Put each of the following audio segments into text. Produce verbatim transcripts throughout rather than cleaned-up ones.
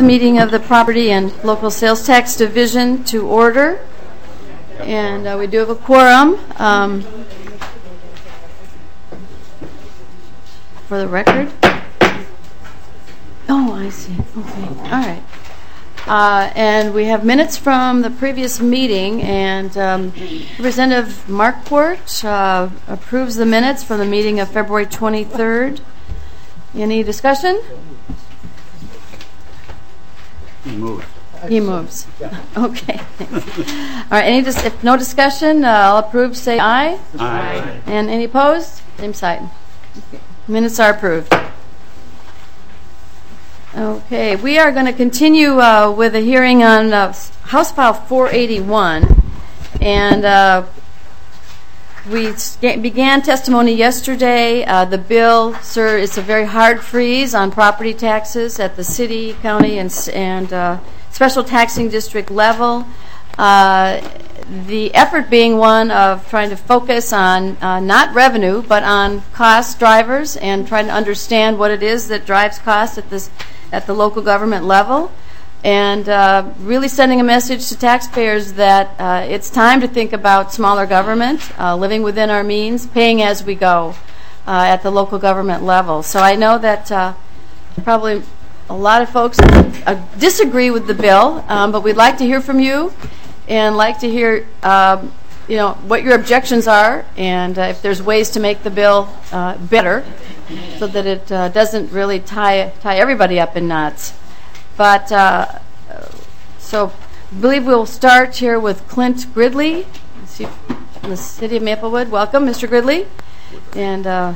The meeting of the Property and Local Sales Tax Division to order, and uh, we do have a quorum. Um, for the record. Oh, I see. Okay. All right. Uh, and we have minutes from the previous meeting, and um, Representative Markwart uh, approves the minutes from the meeting of February twenty-third. Any discussion? He moves. He moves. Okay. All right. Any dis- if no discussion, uh, I'll approve. Say aye. Aye. And any opposed? Same side. Okay. Minutes are approved. Okay. We are going to continue uh, with a hearing on uh, House File four eighty-one, and uh, we began testimony yesterday. Uh, the bill, sir, is a very hard freeze on property taxes at the city, county, and, and uh, special taxing district level. Uh, the effort being one of trying to focus on uh, not revenue, but on cost drivers and trying to understand what it is that drives costs at this at the local government level. And uh, really sending a message to taxpayers that uh, it's time to think about smaller government, uh, living within our means, paying as we go uh, at the local government level. So I know that uh, probably a lot of folks uh, disagree with the bill, um, but we'd like to hear from you and like to hear um, you know, what your objections are, and uh, if there's ways to make the bill uh, better so that it uh, doesn't really tie, tie everybody up in knots. But, uh, so I believe we'll start here with Clint Gridley from the city of Maplewood. Welcome, Mister Gridley. And uh,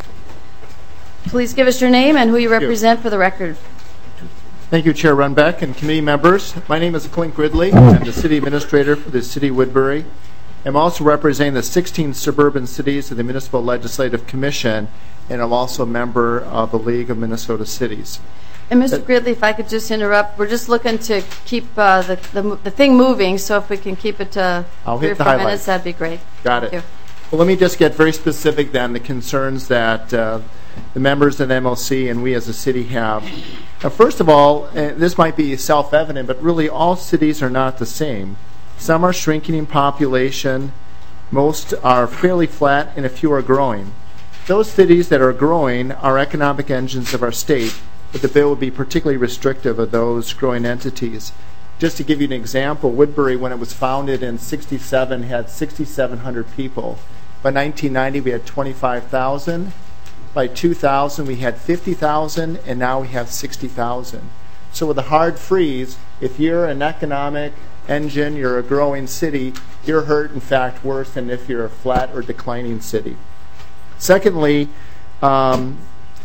please give us your name and who you represent for the record. Thank you, Chair Runbeck and committee members. My name is Clint Gridley. I'm the city administrator for the city of Woodbury. I'm also representing the sixteen suburban cities of the Municipal Legislative Commission, and I'm also a member of the League of Minnesota Cities. And Mister Gridley, if I could just interrupt, we're just looking to keep uh, the, the the thing moving, so if we can keep it to I'll three hit or the four highlights. minutes, that'd be great. Got Thank it. you. Well, let me just get very specific then, the concerns that uh, the members of the M L C and we as a city have. Now, first of all, uh, this might be self-evident, but really all cities are not the same. Some are shrinking in population, most are fairly flat, and a few are growing. Those cities that are growing are economic engines of our state, but the bill would be particularly restrictive of those growing entities. Just to give you an example, Woodbury, when it was founded in sixty-seven, had sixty-seven hundred people. By nineteen ninety, we had twenty-five thousand. By two thousand, we had fifty thousand, and now we have sixty thousand. So with a hard freeze, if you're an economic engine, you're a growing city, you're hurt, in fact, worse than if you're a flat or declining city. Secondly, um,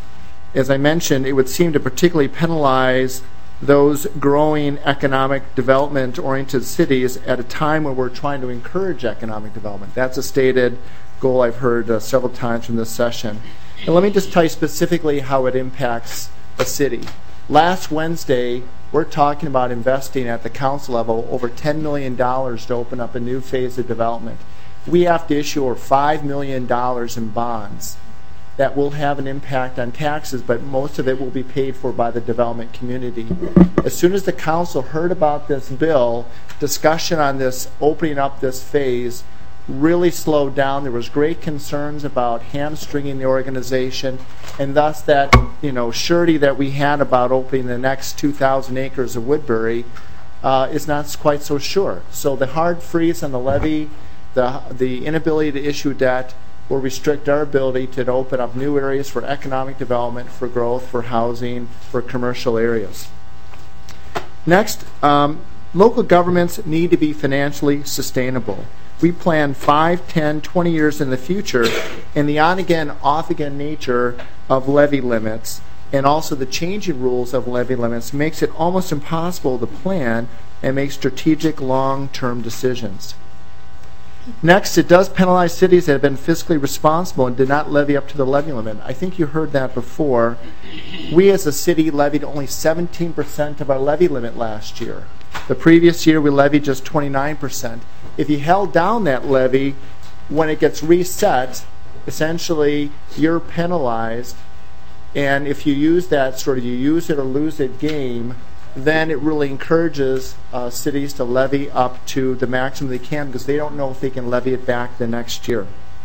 as I mentioned, it would seem to particularly penalize those growing economic development-oriented cities at a time when we're trying to encourage economic development. That's a stated goal I've heard uh, several times from this session. And let me just tell you specifically how it impacts a city. Last Wednesday, we're talking about investing at the council level over ten million dollars to open up a new phase of development. We have to issue over five million dollars in bonds. That will have an impact on taxes, but most of it will be paid for by the development community. As soon as the council heard about this bill, discussion on this opening up this phase really slowed down. There was great concerns about hamstringing the organization, and thus that, you know, surety that we had about opening the next two thousand acres of Woodbury uh, is not quite so sure. So the hard freeze on the levy, the the inability to issue debt, will restrict our ability to open up new areas for economic development, for growth, for housing, for commercial areas. Next, um, local governments need to be financially sustainable. We plan five, ten, twenty years in the future, and the on-again, off-again nature of levy limits and also the changing rules of levy limits makes it almost impossible to plan and make strategic long-term decisions. Next, it does penalize cities that have been fiscally responsible and did not levy up to the levy limit. I think you heard that before. We as a city levied only seventeen percent of our levy limit last year. The previous year we levied just twenty-nine percent. If you held down that levy, when it gets reset, essentially you're penalized, and if you use that sort of you use it or lose it game, then it really encourages uh, cities to levy up to the maximum they can because they don't know if they can levy it back the next year.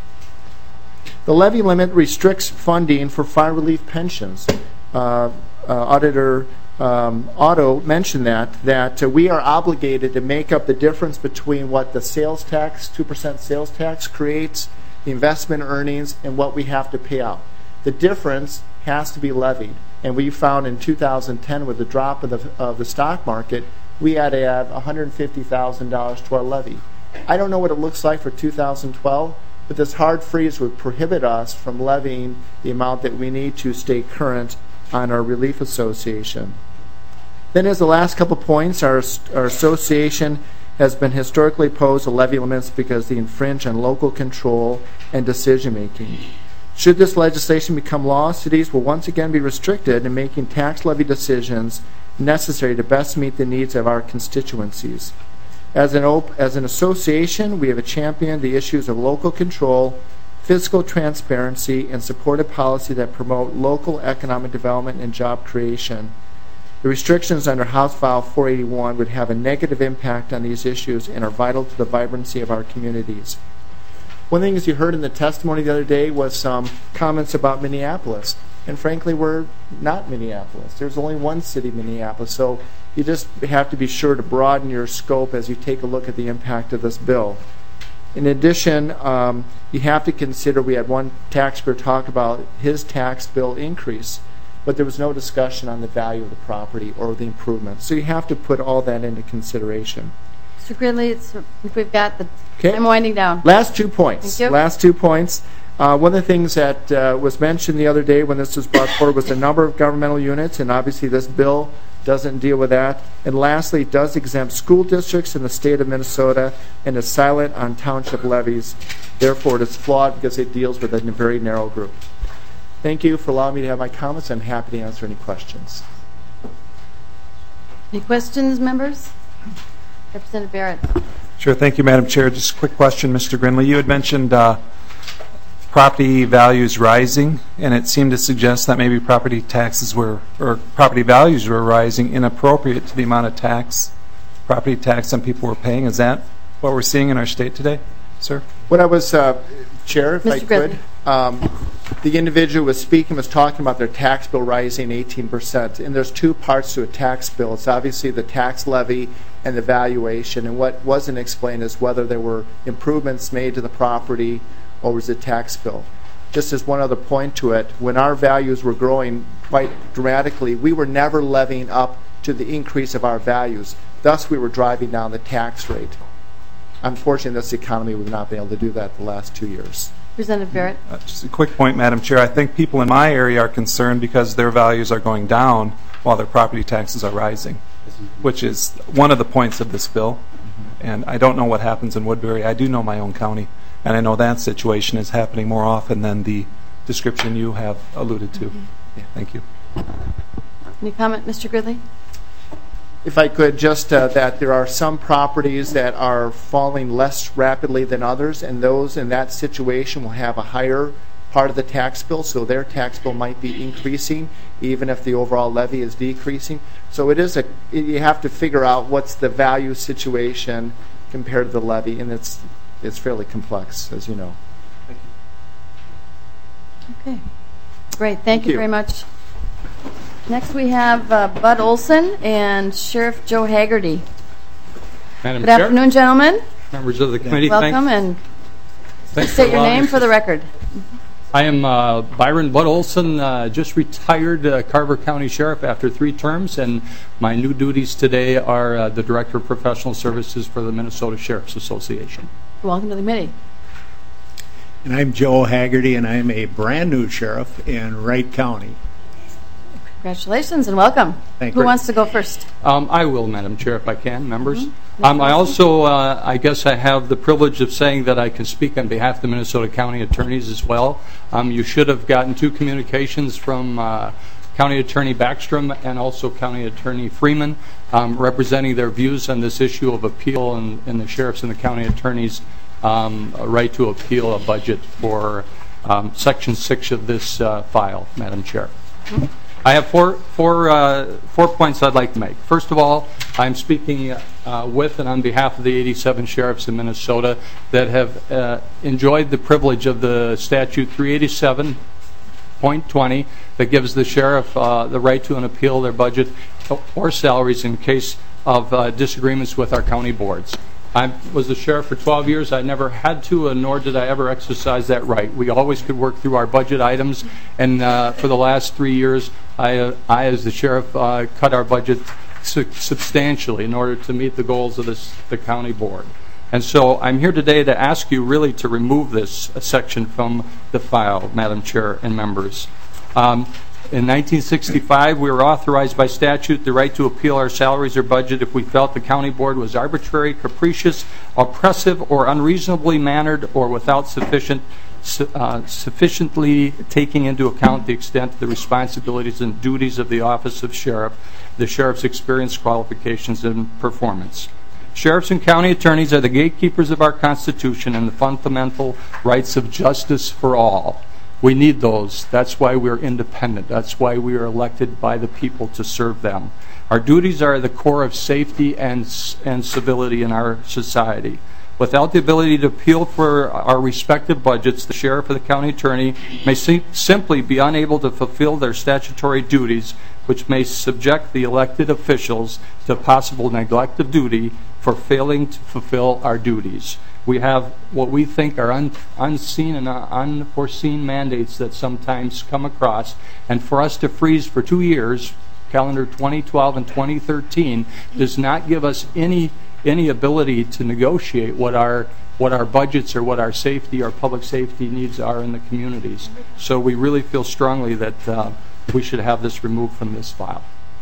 The levy limit restricts funding for fire relief pensions. Uh, uh, Auditor um, Otto mentioned that, that uh, we are obligated to make up the difference between what the sales tax, two percent sales tax creates, the investment earnings, and what we have to pay out. The difference has to be levied. And we found in two thousand ten with the drop of the, of the stock market, we had to add one hundred fifty thousand dollars to our levy. I don't know what it looks like for two thousand twelve, but this hard freeze would prohibit us from levying the amount that we need to stay current on our relief association. Then as the last couple points, our, our association has been historically opposed to levy limits because they infringe on local control and decision making. Should this legislation become law, cities will once again be restricted in making tax levy decisions necessary to best meet the needs of our constituencies. As an, op- as an association, we have championed the issues of local control, fiscal transparency, and supported policy that promote local economic development and job creation. The restrictions under House File four eighty-one would have a negative impact on these issues and are vital to the vibrancy of our communities. One thing as you heard in the testimony the other day was some comments about Minneapolis. And frankly, we're not Minneapolis. There's only one city, Minneapolis. So you just have to be sure to broaden your scope as you take a look at the impact of this bill. In addition, um, you have to consider, we had one taxpayer talk about his tax bill increase, but there was no discussion on the value of the property or the improvements. So you have to put all that into consideration. Mister Gridley, it's, we've got the Okay. time winding down. Last two points. Thank you. Last two points. Uh, one of the things that uh, was mentioned the other day when this was brought forward was the number of governmental units, and obviously this bill doesn't deal with that. And lastly, it does exempt school districts in the state of Minnesota and is silent on township levies. Therefore, it is flawed because it deals with a very narrow group. Thank you for allowing me to have my comments. I'm happy to answer any questions. Any questions, members? Representative Barrett. Sure. Thank you, Madam Chair. Just a quick question, Mister Grinley. You had mentioned uh, property values rising, and it seemed to suggest that maybe property taxes were, or property values were rising inappropriate to the amount of tax, property tax some people were paying. Is that what we're seeing in our state today, sir? When I was uh, chair, if Mister I could, Griffin. um, the individual who was speaking was talking about their tax bill rising eighteen percent. And there's two parts to a tax bill. It's obviously the tax levy and the valuation. And what wasn't explained is whether there were improvements made to the property or was it tax bill. Just as one other point to it, when our values were growing quite dramatically, we were never levying up to the increase of our values. Thus, we were driving down the tax rate. Unfortunately, in this economy, we've not been able to do that the last two years. Representative Barrett. Uh, just a quick point, Madam Chair. I think people in my area are concerned because their values are going down while their property taxes are rising, which is one of the points of this bill. Mm-hmm. And I don't know what happens in Woodbury. I do know my own county, and I know that situation is happening more often than the description you have alluded to. Mm-hmm. Yeah, thank you. Any comment, Mister Gridley? If I could, just uh, that there are some properties that are falling less rapidly than others, and those in that situation will have a higher part of the tax bill, so their tax bill might be increasing even if the overall levy is decreasing. So it is a, you have to figure out what's the value situation compared to the levy, and it's it's fairly complex, as you know. Thank you. Okay. Great. Thank, Thank you, you very much. Next we have uh, Bud Olson and Sheriff Joe Haggerty. Madam Good Chair, afternoon, gentlemen. members of the committee. Welcome, thanks, and thanks state your allowing name me for the record. I am uh, Byron Bud Olson, uh, just retired uh, Carver County Sheriff after three terms, and my new duties today are uh, the Director of Professional Services for the Minnesota Sheriff's Association. Welcome to the committee. And I'm Joe Haggerty, and I'm a brand new sheriff in Wright County. Congratulations and welcome. Thank Who you. wants to go first? Um, I will, Madam Chair, if I can, members. Mm-hmm. Um, I also, uh, I guess I have the privilege of saying that I can speak on behalf of the Minnesota County Attorneys as well. Um, you should have gotten two communications from uh, County Attorney Backstrom and also County Attorney Freeman um, representing their views on this issue of appeal and, and the sheriffs and the county attorneys' um, right to appeal a budget for um, Section six of this uh, file, Madam Chair. Mm-hmm. I have four, four, uh, four points I'd like to make. First of all, I'm speaking uh, with and on behalf of the eighty-seven sheriffs in Minnesota that have uh, enjoyed the privilege of the statute three eighty-seven point twenty that gives the sheriff uh, the right to an appeal their budget or salaries in case of uh, disagreements with our county boards. I was the sheriff for twelve years. I never had to, uh, nor did I ever exercise that right. We always could work through our budget items, and uh, for the last three years, I, uh, I as the sheriff, uh, cut our budget su substantially in order to meet the goals of this, the county board. And so I'm here today to ask you really to remove this uh, section from the file, Madam Chair and members. Um, In nineteen sixty-five, we were authorized by statute the right to appeal our salaries or budget if we felt the county board was arbitrary, capricious, oppressive, or unreasonably mannered, or without sufficient, uh, sufficiently taking into account the extent of the responsibilities and duties of the office of sheriff, the sheriff's experience, qualifications, and performance. Sheriffs and county attorneys are the gatekeepers of our Constitution and the fundamental rights of justice for all. We need those. That's why we're independent. That's why we are elected by the people to serve them. Our duties are the core of safety and, and civility in our society. Without the ability to appeal for our respective budgets, the sheriff or the county attorney may sim simply be unable to fulfill their statutory duties, which may subject the elected officials to possible neglect of duty for failing to fulfill our duties. We have what we think are un unseen and uh, unforeseen mandates that sometimes come across, and for us to freeze for two years, calendar twenty twelve and twenty thirteen, does not give us any any ability to negotiate what our what our budgets or what our safety, our public safety needs are in the communities. So we really feel strongly that uh, we should have this removed from this file.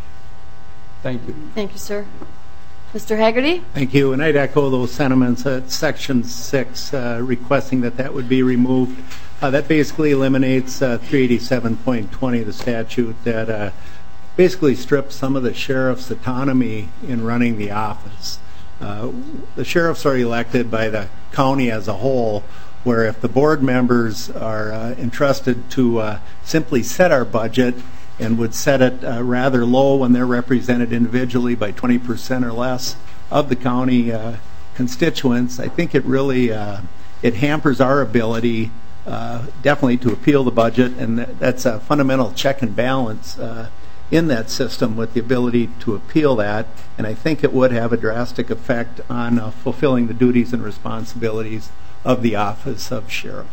Thank you. Thank you, sir. Mister Haggerty? Thank you, and I'd echo those sentiments at Section six, uh, requesting that that would be removed. Uh, that basically eliminates uh, three eighty-seven point twenty of the statute that uh, basically strips some of the sheriff's autonomy in running the office. Uh, the sheriffs are elected by the county as a whole, where if the board members are uh, entrusted to uh, simply set our budget and would set it uh, rather low when they're represented individually by twenty percent or less of the county uh, constituents, I think it really uh, it hampers our ability uh, definitely to appeal the budget, and that, that's a fundamental check and balance uh, in that system with the ability to appeal that, and I think it would have a drastic effect on uh, fulfilling the duties and responsibilities of the office of sheriff.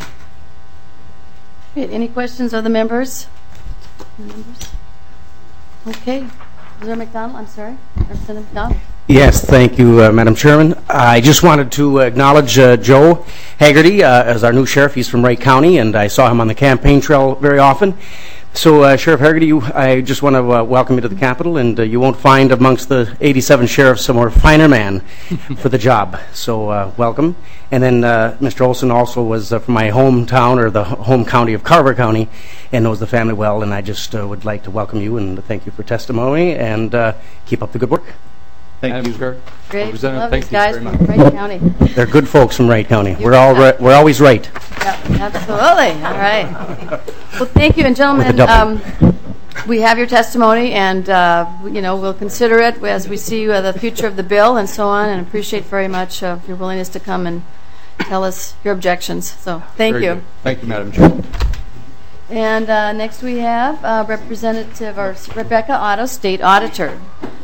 Okay, any questions of the members? Members? Okay. Representative McDonald, I'm sorry. Representative McDonald. Yes, thank you, uh, Madam Chairman. I just wanted to acknowledge uh, Joe Haggerty uh, as our new sheriff. He's from Wright County, and I saw him on the campaign trail very often. So, uh, Sheriff Haggerty, you, I just want to uh, welcome you to the Capitol, and uh, you won't find amongst the eighty-seven sheriffs a more finer man for the job. So, uh, welcome. And then uh, Mister Olson also was uh, from my hometown, or the home county of Carver County, and knows the family well, and I just uh, would like to welcome you and thank you for testimony, and uh, keep up the good work. Thank Madam you. Chair, Great. Representative, Love thank these you guys very from much. Wright County. They're good folks from Wright County. You We're all bet. right, we're always right. Yeah, absolutely. All right. Well, thank you, and gentlemen, With a um, we have your testimony, and uh, you know we'll consider it as we see uh, the future of the bill and so on, and appreciate very much uh, your willingness to come and tell us your objections. So, thank Very you. good. Thank you, Madam Chair. And uh, next we have uh, Representative or Rebecca Otto, State Auditor.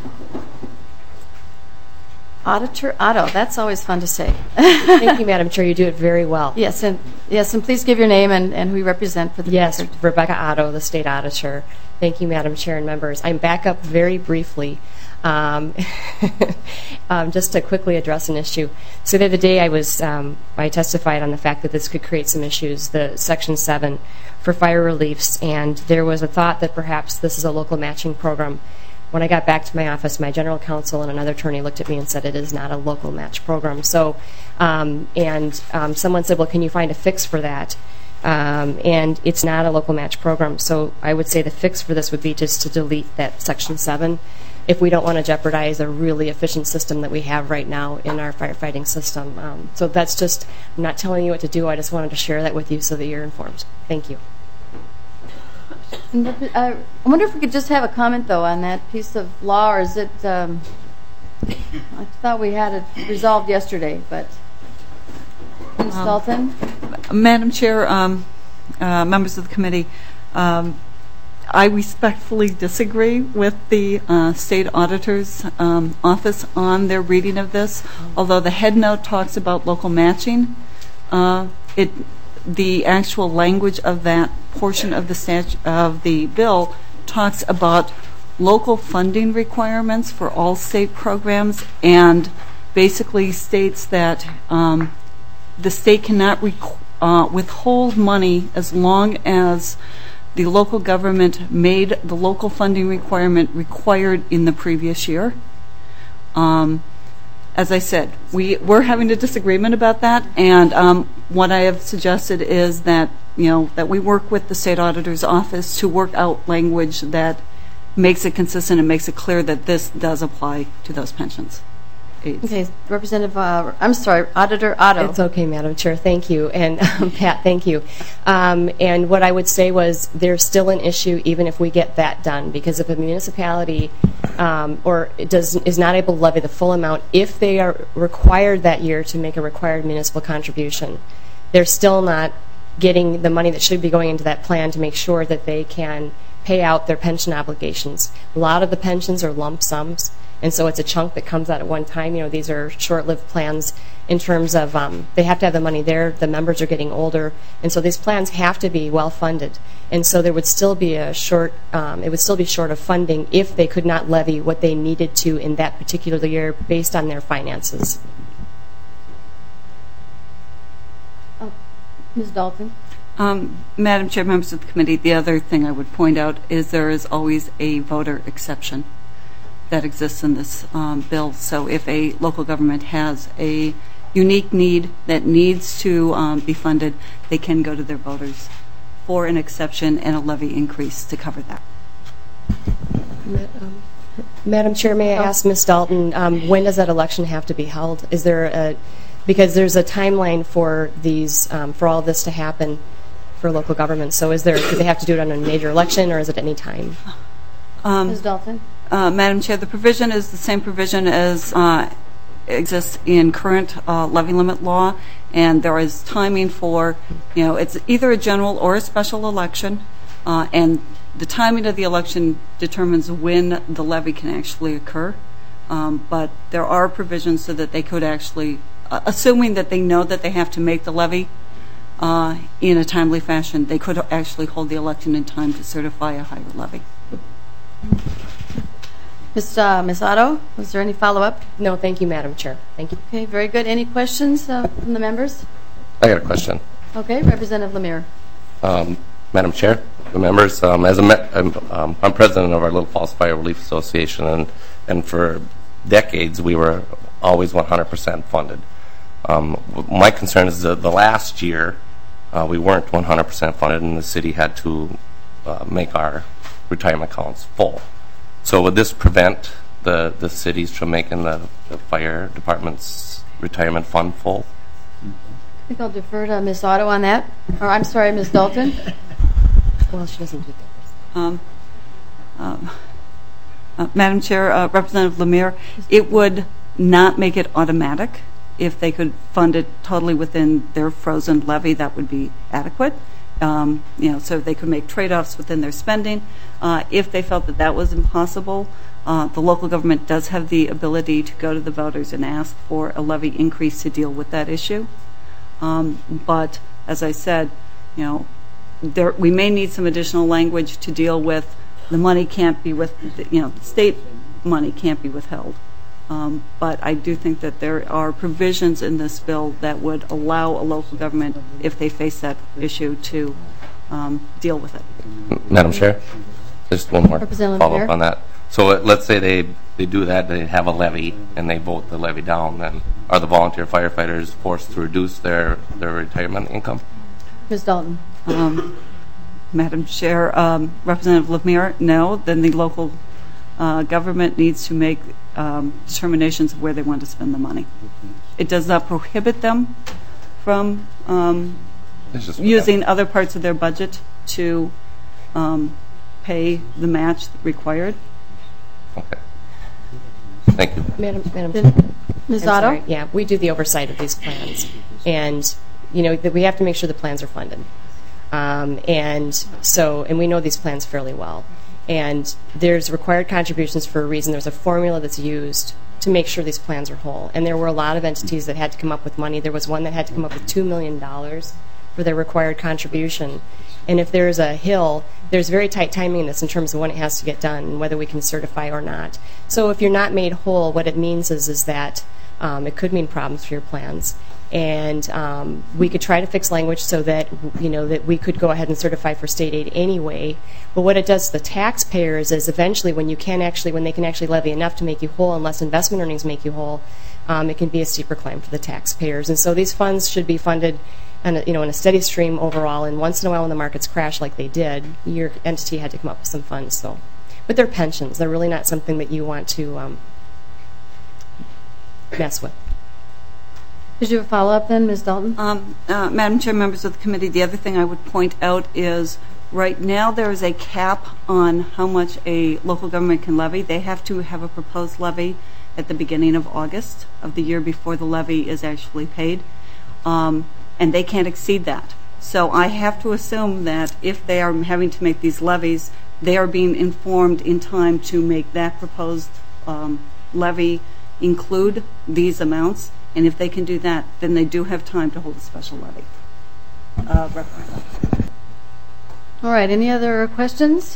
Auditor Otto, that's always fun to say. Thank you, Madam Chair. You do it very well. Yes, and yes, and please give your name and, and who you represent for the Yes, record. Rebecca Otto, the State Auditor. Thank you, Madam Chair and members. I'm back up very briefly um, um, just to quickly address an issue. So the other day I was um, I testified on the fact that this could create some issues, the Section seven for fire reliefs, and there was a thought that perhaps this is a local matching program. When I got back to my office, my general counsel and another attorney looked at me and said it is not a local match program. So, um, and um, someone said, well, can you find a fix for that? Um, and it's not a local match program. So I would say the fix for this would be just to delete that Section seven if we don't want to jeopardize a really efficient system that we have right now in our firefighting system. Um, so that's just, I'm not telling you what to do. I just wanted to share that with you so that you're informed. Thank you. And the- uh, I wonder if we could just have a comment, though, on that piece of law, or is it, um, I thought we had it resolved yesterday, but, Miz Um, Dalton? Madam Chair, um, uh, members of the committee, um, I respectfully disagree with the uh, state auditor's um, office on their reading of this. Although the head note talks about local matching, uh, it the actual language of that portion of the statu- of the bill talks about local funding requirements for all state programs, and basically states that um, the state cannot requ- uh, withhold money as long as the local government made the local funding requirement required in the previous year. Um, as I said, we, we're having a disagreement about that, and um, what I have suggested is that, you know, that we work with the state auditor's office to work out language that makes it consistent and makes it clear that this does apply to those pensions. Aids. Okay, Representative, uh, I'm sorry, Auditor Otto. It's okay, Madam Chair. Thank you. And um, Pat, thank you. Um, and what I would say was there's still an issue even if we get that done, because if a municipality um, or it does is not able to levy the full amount, if they are required that year to make a required municipal contribution, they're still not getting the money that should be going into that plan to make sure that they can pay out their pension obligations. A lot of the pensions are lump sums, and so it's a chunk that comes out at one time. You know, these are short-lived plans in terms of um, they have to have the money there. The members are getting older, and so these plans have to be well-funded. And so there would still be a short, um, it would still be short of funding if they could not levy what they needed to in that particular year based on their finances. Oh, Miz Dalton? Um, Madam Chair, members of the committee, the other thing I would point out is there is always a voter exception that exists in this um, bill. So if a local government has a unique need that needs to um, be funded, they can go to their voters for an exception and a levy increase to cover that. Um, Madam Chair, may I ask Miz Dalton, um, when does that election have to be held? Is there a, because there's a timeline for these, um, for all this to happen for local governments. So is there, do they have to do it on a major election, or is it any time? Um, Miz Dalton? Uh, Madam Chair, the provision is the same provision as uh, exists in current uh, levy limit law, and there is timing for, you know, it's either a general or a special election, uh, and the timing of the election determines when the levy can actually occur. Um, but there are provisions so that they could actually, uh, assuming that they know that they have to make the levy uh, in a timely fashion, they could actually hold the election in time to certify a higher levy. Miz Uh, Miz Otto, was there any follow-up? No, thank you, Madam Chair. Thank you. Okay, very good. Any questions uh, from the members? I got a question. Okay, Representative Lemire. Um, Madam Chair, the members, um, as a me- I'm, um, I'm president of our Little Falls Fire Relief Association, and, and for decades we were always one hundred percent funded. Um, my concern is that the last year uh, we weren't one hundred percent funded, and the city had to uh, make our retirement accounts full. So would this prevent the, the cities from making the, the fire department's retirement fund full? I think I'll defer to Miz Otto on that. Or I'm sorry, Miz Dalton. Well, she doesn't do that. Um, um, uh, Madam Chair, uh, Representative Lemire, it would not make it automatic. If they could fund it totally within their frozen levy, that would be adequate. Um, you know, so they could make trade-offs within their spending. Uh, if they felt that that was impossible, uh, the local government does have the ability to go to the voters and ask for a levy increase to deal with that issue. Um, but as I said, you know, there, we may need some additional language to deal with the money can't be with, you know, state money can't be withheld. Um, but I do think that there are provisions in this bill that would allow a local government, if they face that issue, to um, deal with it. Madam Chair, just one more follow-up on that. So uh, let's say they, they do that, they have a levy, and they vote the levy down, then are the volunteer firefighters forced to reduce their, their retirement income? Miz Dalton. Um, Madam Chair, um, Representative Lemire, no. Then the local uh, government needs to make um, determinations of where they want to spend the money. It does not prohibit them from um, using other parts of their budget to um, pay the match required. Okay. Thank you. Madam, Madam Miz I'm Otto? sorry. Yeah, we do the oversight of these plans, and you know that we have to make sure the plans are funded. Um, and so, and we know these plans fairly well. And there's required contributions for a reason. There's a formula that's used to make sure these plans are whole. And there were a lot of entities that had to come up with money. There was one that had to come up with two million dollars for their required contribution. And if there's a hill, there's very tight timing in this in terms of when it has to get done and whether we can certify or not. So if you're not made whole, what it means is, is that um, it could mean problems for your plans. And um, we could try to fix language so that, you know, that we could go ahead and certify for state aid anyway. But what it does to the taxpayers is eventually when you can actually, when they can actually levy enough to make you whole, unless investment earnings make you whole, um, it can be a steeper claim for the taxpayers. And so these funds should be funded on a, you know, in a steady stream overall. And once in a while when the markets crash like they did, your entity had to come up with some funds. So, but they're pensions. They're really not something that you want to um, mess with. Did you have a follow-up then, Miz Dalton? Um, uh, Madam Chair, members of the committee, the other thing I would point out is right now there is a cap on how much a local government can levy. They have to have a proposed levy at the beginning of August of the year before the levy is actually paid, um, and they can't exceed that. So I have to assume that if they are having to make these levies, they are being informed in time to make that proposed um, levy include these amounts. And if they can do that, then they do have time to hold a special levy. Uh, referendum. All right. Any other questions?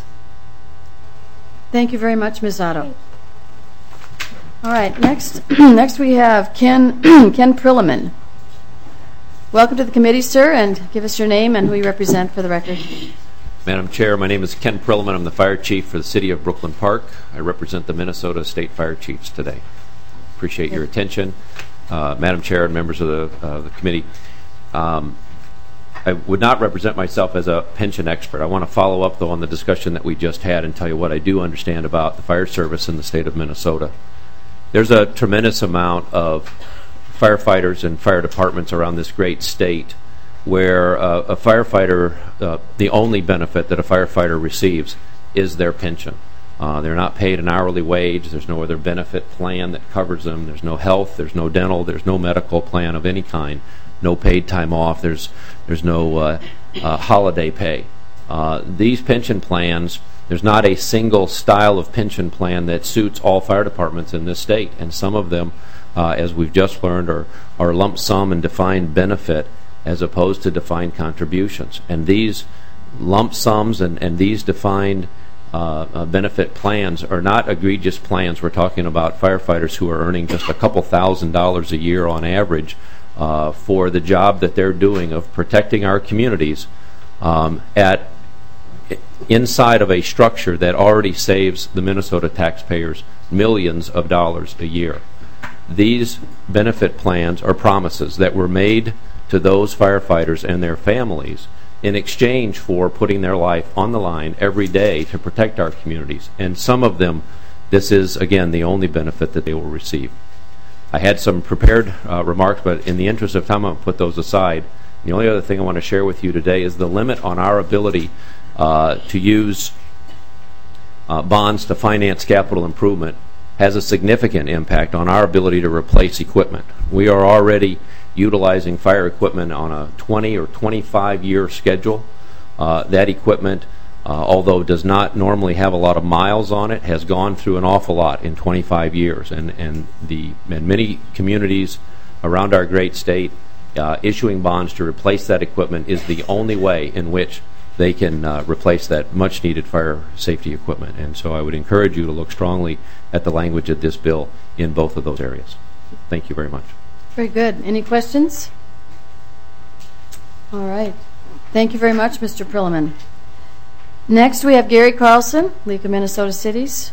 Thank you very much, Miz Otto. All right. Next, next we have Ken Ken Prilliman. Welcome to the committee, sir, and give us your name and who you represent for the record. Madam Chair, my name is Ken Prilliman. I'm the fire chief for the city of Brooklyn Park. I represent the Minnesota State Fire Chiefs today. Appreciate your attention. Uh, Madam Chair and members of the, uh, the committee, um, I would not represent myself as a pension expert. I want to follow up, though, on the discussion that we just had and tell you what I do understand about the fire service in the state of Minnesota. There's a tremendous amount of firefighters and fire departments around this great state where uh, a firefighter, uh, the only benefit that a firefighter receives is their pension. Uh, they're not paid an hourly wage. There's no other benefit plan that covers them. There's no health. There's no dental. There's no medical plan of any kind. No paid time off. There's there's no uh, uh, holiday pay. Uh, these pension plans, there's not a single style of pension plan that suits all fire departments in this state. And some of them, uh, as we've just learned, are, are lump sum and defined benefit as opposed to defined contributions. And these lump sums and, and these defined Uh, uh, benefit plans are not egregious plans. We're talking about firefighters who are earning just a couple thousand dollars a year on average uh, for the job that they're doing of protecting our communities um, at inside of a structure that already saves the Minnesota taxpayers millions of dollars a year. These benefit plans are promises that were made to those firefighters and their families in exchange for putting their life on the line every day to protect our communities. And some of them, this is, again, the only benefit that they will receive. I had some prepared uh, remarks, but in the interest of time, I'm going to put those aside. The only other thing I want to share with you today is the limit on our ability uh, to use uh, bonds to finance capital improvement has a significant impact on our ability to replace equipment. We are already utilizing fire equipment on a twenty or twenty-five year schedule. Uh, that equipment, uh, although does not normally have a lot of miles on it, has gone through an awful lot in twenty-five years. And, and, the, and many communities around our great state, uh, issuing bonds to replace that equipment is the only way in which they can uh, replace that much needed fire safety equipment. And so I would encourage you to look strongly at the language of this bill in both of those areas. Thank you very much. Very good. Any questions? All right. Thank you very much, Mister Prilliman. Next, we have Gary Carlson, League of Minnesota Cities.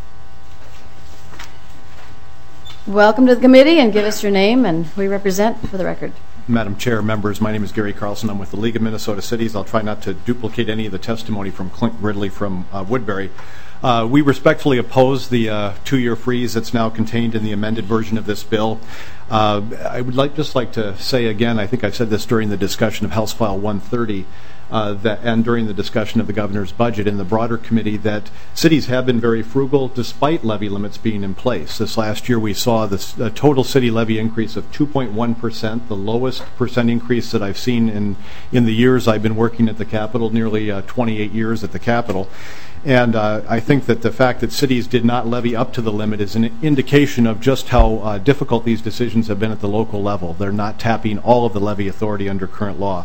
Welcome to the committee, and give us your name and who you represent for the record. Madam Chair, members, my name is Gary Carlson. I'm with the League of Minnesota Cities. I'll try not to duplicate any of the testimony from Clint Ridley from uh, Woodbury. Uh, we respectfully oppose the uh, two-year freeze that's now contained in the amended version of this bill. Uh, I would like just like to say again, I think I've said this during the discussion of House File one thirty, uh, that, and during the discussion of the governor's budget in the broader committee, that cities have been very frugal despite levy limits being in place. This last year we saw this uh, total city levy increase of two point one percent, the lowest percent increase that I've seen in, in the years I've been working at the Capitol, nearly uh, twenty-eight years at the Capitol. And uh, I think that the fact that cities did not levy up to the limit is an indication of just how uh, difficult these decisions have been at the local level. They're not tapping all of the levy authority under current law.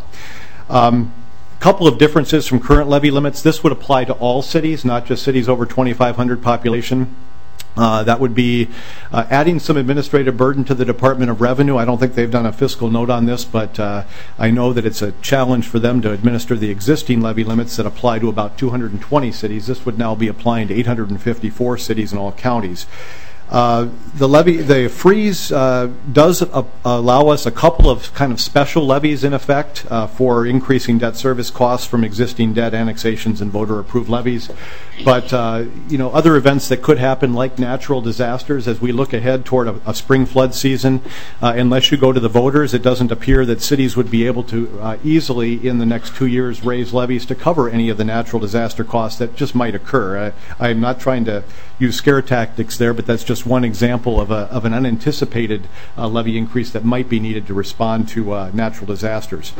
Um, couple of differences from current levy limits. This would apply to all cities, not just cities over twenty-five hundred population. Uh, that would be uh, adding some administrative burden to the Department of Revenue. I don't think they've done a fiscal note on this, but uh, I know that it's a challenge for them to administer the existing levy limits that apply to about two hundred twenty cities. This would now be applying to eight hundred fifty-four cities in all counties. Uh, the levy, the freeze uh, does uh, allow us a couple of kind of special levies in effect uh, for increasing debt service costs from existing debt annexations and voter-approved levies. But uh, you know, other events that could happen, like natural disasters, as we look ahead toward a, a spring flood season, uh, unless you go to the voters, it doesn't appear that cities would be able to uh, easily, in the next two years, raise levies to cover any of the natural disaster costs that just might occur. I, I'm not trying to use scare tactics there, but that's just one example of, a, of an unanticipated uh, levy increase that might be needed to respond to uh, natural disasters.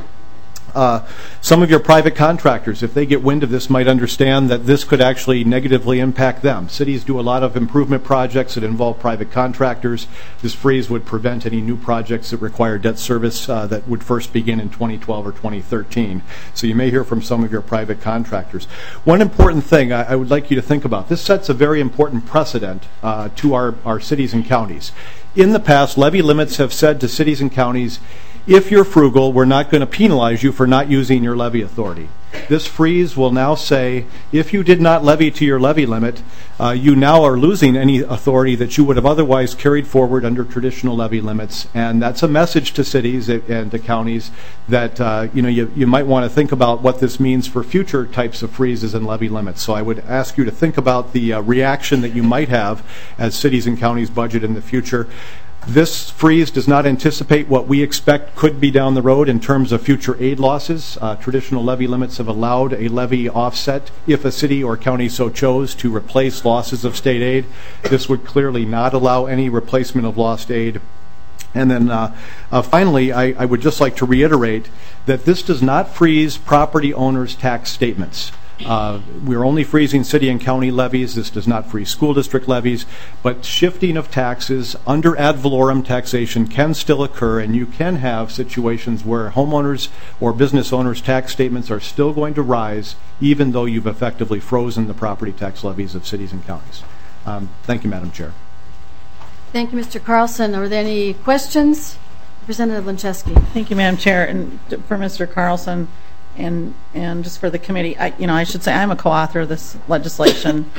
Uh, some of your private contractors, if they get wind of this, might understand that this could actually negatively impact them. Cities do a lot of improvement projects that involve private contractors. This freeze would prevent any new projects that require debt service uh, that would first begin in twenty twelve or twenty thirteen. So you may hear from some of your private contractors. One important thing I, I would like you to think about, this sets a very important precedent uh, to our, our cities and counties. In the past, levy limits have said to cities and counties, if you're frugal, we're not going to penalize you for not using your levy authority. This freeze will now say, if you did not levy to your levy limit, uh, you now are losing any authority that you would have otherwise carried forward under traditional levy limits. And that's a message to cities and to counties that uh, you know you, you might want to think about what this means for future types of freezes and levy limits. So I would ask you to think about the uh, reaction that you might have as cities and counties budget in the future. This freeze does not anticipate what we expect could be down the road in terms of future aid losses. Uh, traditional levy limits have allowed a levy offset if a city or county so chose to replace losses of state aid. This would clearly not allow any replacement of lost aid. And then uh, uh, finally, I, I would just like to reiterate that this does not freeze property owners' tax statements. Uh, we're only freezing city and county levies. This does not freeze school district levies, but shifting of taxes under ad valorem taxation can still occur, and you can have situations where homeowners or business owners' tax statements are still going to rise even though you've effectively frozen the property tax levies of cities and counties. Um, thank you, Madam Chair. Thank you, Mister Carlson. Are there any questions? Representative Lincheski. Thank you, Madam Chair. And for Mister Carlson, And and just for the committee, I, you know, I should say I'm a co-author of this legislation.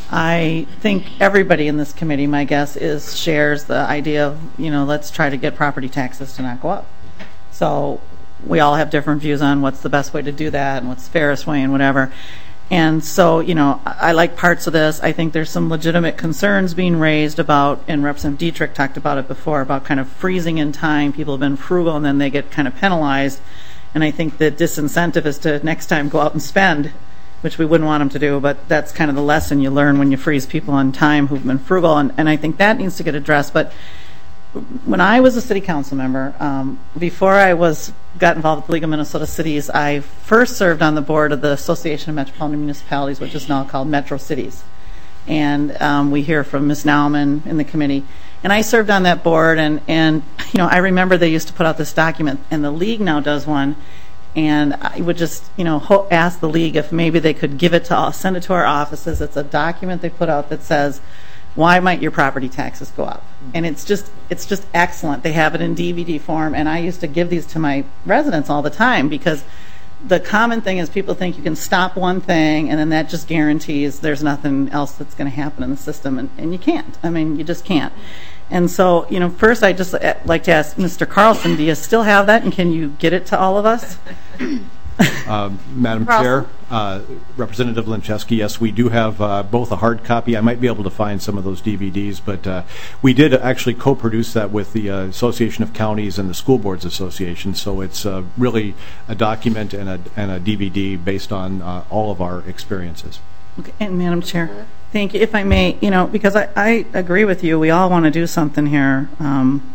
I think everybody in this committee, my guess, is shares the idea of, you know, let's try to get property taxes to not go up. So we all have different views on what's the best way to do that and what's the fairest way and whatever. And so, you know, I, I like parts of this. I think there's some legitimate concerns being raised about, and Representative Dietrich talked about it before, about kind of freezing in time. People have been frugal and then they get kind of penalized. And I think the disincentive is to next time go out and spend, which we wouldn't want them to do, but that's kind of the lesson you learn when you freeze people on time who've been frugal, and, and I think that needs to get addressed. But when I was a city council member, um, before I was got involved with the League of Minnesota Cities, I first served on the board of the Association of Metropolitan Municipalities, which is now called Metro Cities. And um, we hear from Miz Nauman in the committee. And I served on that board, and, and you know, I remember they used to put out this document, and the League now does one, and I would just, you know, ho- ask the League if maybe they could give it to us, send it to our offices. It's a document they put out that says, why might your property taxes go up? And it's just, it's just excellent. They have it in D V D form, and I used to give these to my residents all the time, because the common thing is people think you can stop one thing and then that just guarantees there's nothing else that's going to happen in the system, and, and you can't. I mean, you just can't. And so, you know, first I'd just like to ask Mister Carlson, do you still have that, and can you get it to all of us? Um, Madam Carlson? Chair, uh, Representative Lincheski, yes, we do have uh, both a hard copy. I might be able to find some of those D V Ds, but uh, we did actually co-produce that with the uh, Association of Counties and the School Boards Association, so it's uh, really a document and a, and a D V D based on uh, all of our experiences. Okay, and Madam Chair, thank you. If I may, you know, because I, I agree with you, we all want to do something here. Um,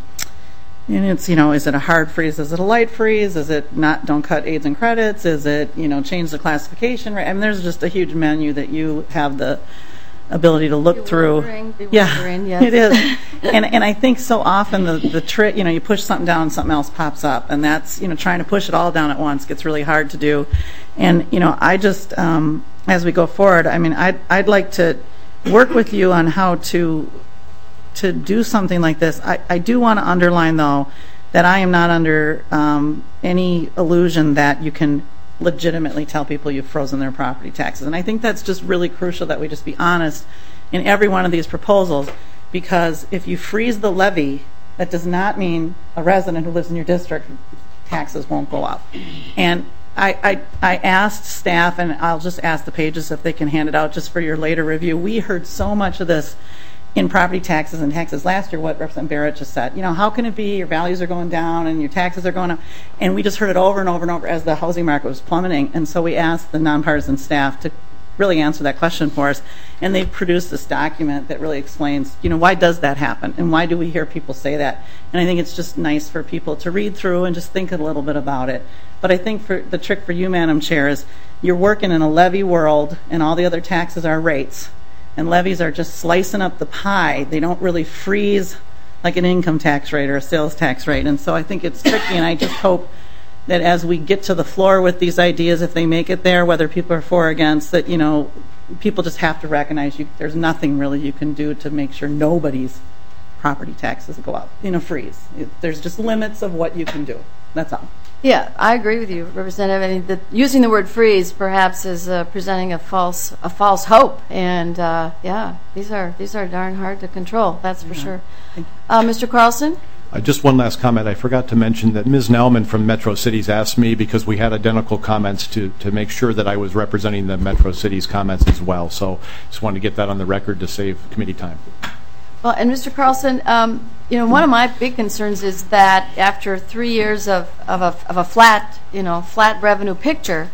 and it's, you know, is it a hard freeze? Is it a light freeze? Is it not, don't cut aids and credits? Is it, you know, change the classification? Right? I mean, there's just a huge menu that you have the ability to look through. Yeah, yes. It is. and and I think so often the, the trick, you know, you push something down and something else pops up. And that's, you know, trying to push it all down at once gets really hard to do. And, you know, I just, um, as we go forward, I mean, I'd, I'd like to work with you on how to to do something like this. I, I do want to underline, though, that I am not under um, any illusion that you can legitimately tell people you've frozen their property taxes. And I think that's just really crucial that we just be honest in every one of these proposals, because if you freeze the levy, that does not mean a resident who lives in your district taxes won't go up. And I, I, I asked staff, and I'll just ask the pages if they can hand it out just for your later review. We heard so much of this in property taxes and taxes last year, what Representative Barrett just said. You know, how can it be your values are going down and your taxes are going up? And we just heard it over and over and over as the housing market was plummeting. And so we asked the nonpartisan staff to really answer that question for us. And they've produced this document that really explains, you know, why does that happen? And why do we hear people say that? And I think it's just nice for people to read through and just think a little bit about it. But I think for the trick for you, Madam Chair, is you're working in a levy world and all the other taxes are rates. And levies are just slicing up the pie. They don't really freeze like an income tax rate or a sales tax rate. And so I think it's tricky, and I just hope that as we get to the floor with these ideas, if they make it there, whether people are for or against, that, you know, people just have to recognize you, there's nothing really you can do to make sure nobody's property taxes go up in a freeze. It, there's just limits of what you can do. That's all. Yeah, I agree with you, Representative. I mean, the, using the word freeze perhaps is uh, presenting a false a false hope, and uh, yeah, these are these are darn hard to control. That's for sure. Uh, Mister Carlson. Uh, just one last comment. I forgot to mention that Miz Nauman from Metro Cities asked me, because we had identical comments, to to make sure that I was representing the Metro Cities comments as well. So just wanted to get that on the record to save committee time. Well, and Mister Carlson, um, you know, one of my big concerns is that after three years of, of, a, of a flat, you know, flat revenue picture,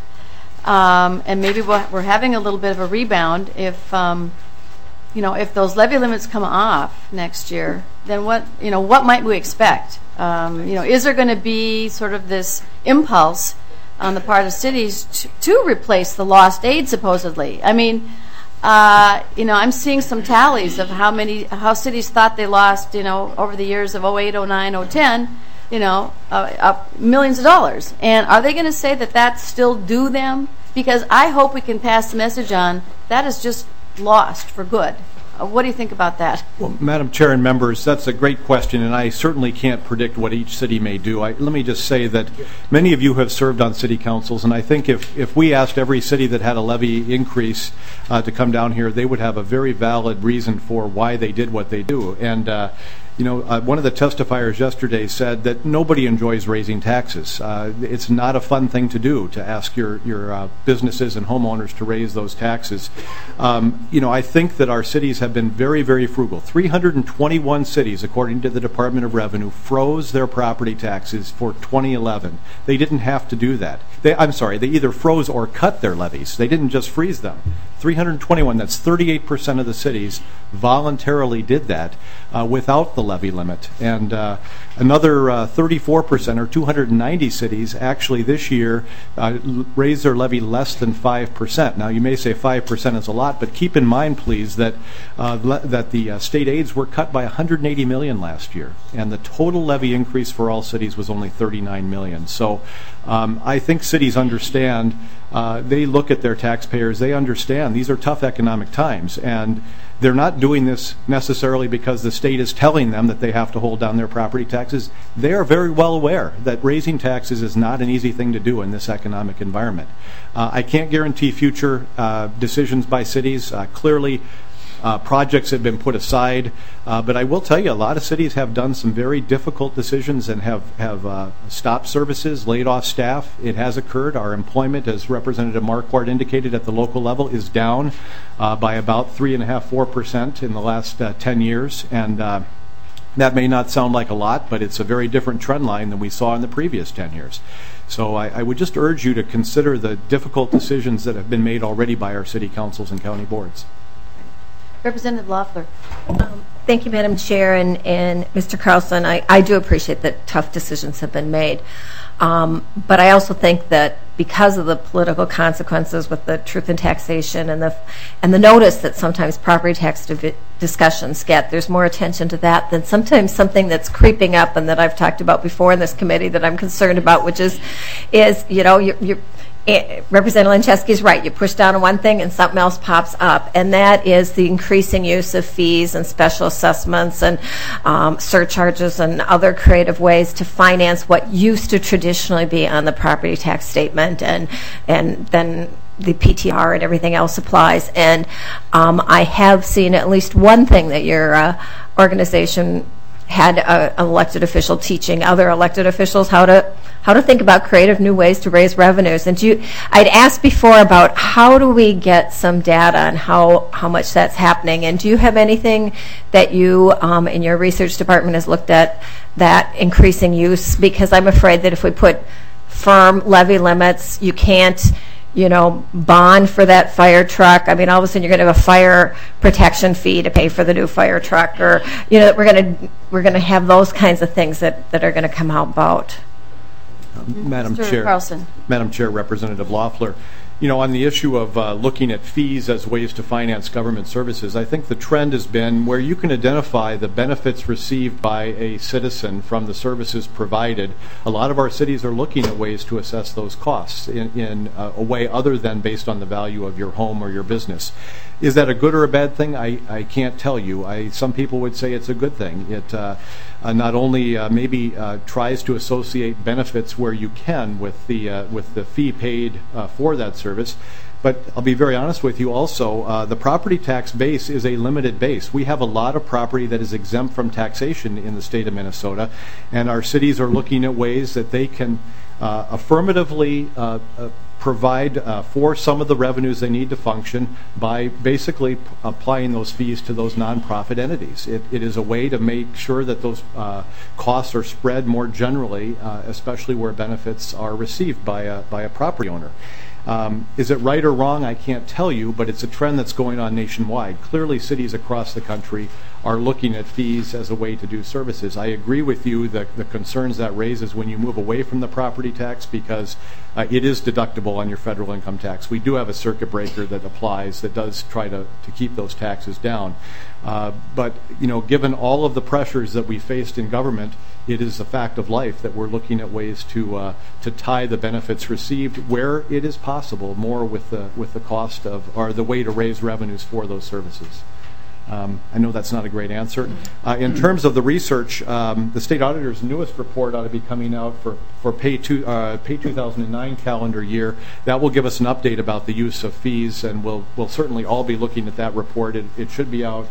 um, and maybe we're, we're having a little bit of a rebound, if, um, you know, if those levy limits come off next year, then what, you know, what might we expect? Um, you know, is there going to be sort of this impulse on the part of cities to, to replace the lost aid, supposedly? I mean, Uh, you know, I'm seeing some tallies of how many, how cities thought they lost, you know, over the years of oh eight, oh nine, oh ten, you know, uh, uh, millions of dollars. And are they going to say that that's still due them? Because I hope we can pass the message on that is just lost for good. Uh, what do you think about that? Well, Madam Chair and members, that's a great question, and I certainly can't predict what each city may do. I, let me just say that many of you have served on city councils, and I think if, if we asked every city that had a levy increase uh, to come down here, they would have a very valid reason for why they did what they do. And uh, you know, uh, one of the testifiers yesterday said that nobody enjoys raising taxes. Uh, it's not a fun thing to do, to ask your, your uh, businesses and homeowners to raise those taxes. Um, you know, I think that our cities have been very, very frugal. three hundred twenty-one cities, according to the Department of Revenue, froze their property taxes for twenty eleven. They didn't have to do that. They, I'm sorry, they either froze or cut their levies. They didn't just freeze them. three hundred twenty-one, that's thirty-eight percent of the cities voluntarily did that uh, without the levy limit. And uh, another uh, thirty-four percent, or two hundred ninety cities, actually this year uh, raised their levy less than five percent. Now, you may say five percent is a lot, but keep in mind, please, that uh, le- that the uh, state aids were cut by one hundred eighty million dollars last year, and the total levy increase for all cities was only thirty-nine million dollars. So um, I think cities understand, uh, they look at their taxpayers, they understand these are tough economic times, and they're not doing this necessarily because the state is telling them that they have to hold down their property taxes. They are very well aware that raising taxes is not an easy thing to do in this economic environment. Uh, I can't guarantee future uh, decisions by cities. Uh, clearly, uh, projects have been put aside. Uh, but I will tell you, a lot of cities have done some very difficult decisions and have, have uh, stopped services, laid off staff. It has occurred. Our employment, as Representative Marquardt indicated at the local level, is down uh, by about three and a half, four percent in the last uh, ten years. And uh, that may not sound like a lot, but it's a very different trend line than we saw in the previous ten years. So I, I would just urge you to consider the difficult decisions that have been made already by our city councils and county boards. Representative Loeffler. Um, thank you, Madam Chair, and, and Mister Carlson. I, I do appreciate that tough decisions have been made. Um, but I also think that because of the political consequences with the truth in taxation and the and the notice that sometimes property tax discussions get, there's more attention to that than sometimes something that's creeping up and that I've talked about before in this committee that I'm concerned about, which is, is you know, you're, you're Representative Lancheski is right. You push down on one thing and something else pops up, and that is the increasing use of fees and special assessments and um, surcharges and other creative ways to finance what used to traditionally be on the property tax statement, and and then the P T R and everything else applies. And um, I have seen at least one thing that your uh, organization had a, an elected official teaching other elected officials how to how to think about creative new ways to raise revenues. And you, I'd asked before about how do we get some data on how, how much that's happening. And do you have anything that you um, in your research department has looked at that increasing use? Because I'm afraid that if we put firm levy limits, you can't you know, bond for that fire truck. I mean, all of a sudden you're going to have a fire protection fee to pay for the new fire truck, or you know, we're going to we're going to have those kinds of things that, that are going to come out about. Um, Madam Mister Chair, Carlson. Madam Chair, Representative Loeffler, you know, on the issue of uh, looking at fees as ways to finance government services, I think the trend has been where you can identify the benefits received by a citizen from the services provided. A lot of our cities are looking at ways to assess those costs in, in uh, a way other than based on the value of your home or your business. Is that a good or a bad thing? I, I can't tell you. I, some people would say it's a good thing. It uh, uh, not only uh, maybe uh, tries to associate benefits where you can with the uh, with the fee paid uh, for that service, but I'll be very honest with you also, uh, the property tax base is a limited base. We have a lot of property that is exempt from taxation in the state of Minnesota, and our cities are looking at ways that they can uh, affirmatively uh, uh, provide uh, for some of the revenues they need to function by basically p- applying those fees to those nonprofit entities. It, it is a way to make sure that those uh, costs are spread more generally, uh, especially where benefits are received by a, by a property owner. Um, is it right or wrong? I can't tell you, but it's a trend that's going on nationwide. Clearly, cities across the country are looking at fees as a way to do services. I agree with you that the concerns that raises when you move away from the property tax, because uh, it is deductible on your federal income tax. We do have a circuit breaker that applies that does try to, to keep those taxes down. Uh, but, you know, given all of the pressures that we faced in government, it is a fact of life that we're looking at ways to uh, to tie the benefits received where it is possible more with the with the cost of, or the way to raise revenues for those services. Um, I know that's not a great answer. Uh, in terms of the research, um, the state auditor's newest report ought to be coming out for for pay two uh, pay two thousand nine calendar year. That will give us an update about the use of fees, and we'll we'll certainly all be looking at that report. It, it should be out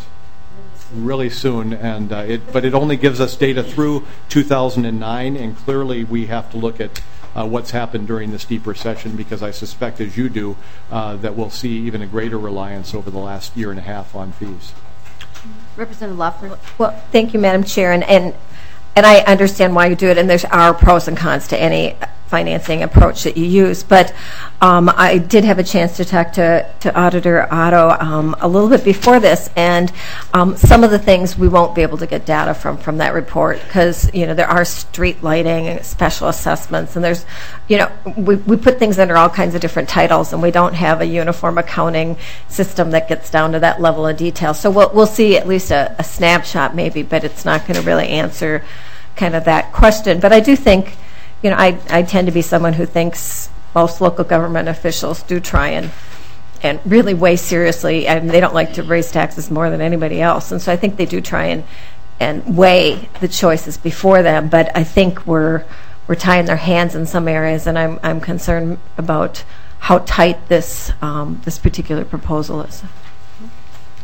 really soon, and uh, it but it only gives us data through two thousand nine, and clearly we have to look at uh, what's happened during this deep recession, because I suspect, as you do, uh, that we'll see even a greater reliance over the last year and a half on fees. Representative Loeffler. Well, thank you, Madam Chair, and and, and I understand why you do it, and there's are pros and cons to any financing approach that you use. But um, I did have a chance to talk to, to Auditor Otto um, a little bit before this, and um, some of the things we won't be able to get data from from that report, because you know there are street lighting and special assessments, and there's you know we we put things under all kinds of different titles, and we don't have a uniform accounting system that gets down to that level of detail. So we'll we'll see at least a, a snapshot maybe, but it's not going to really answer kind of that question. But I do think. You know, I, I tend to be someone who thinks most local government officials do try and and really weigh seriously, and they don't like to raise taxes more than anybody else. And so I think they do try and and weigh the choices before them. But I think we're we're tying their hands in some areas, and I'm I'm concerned about how tight this um, this particular proposal is.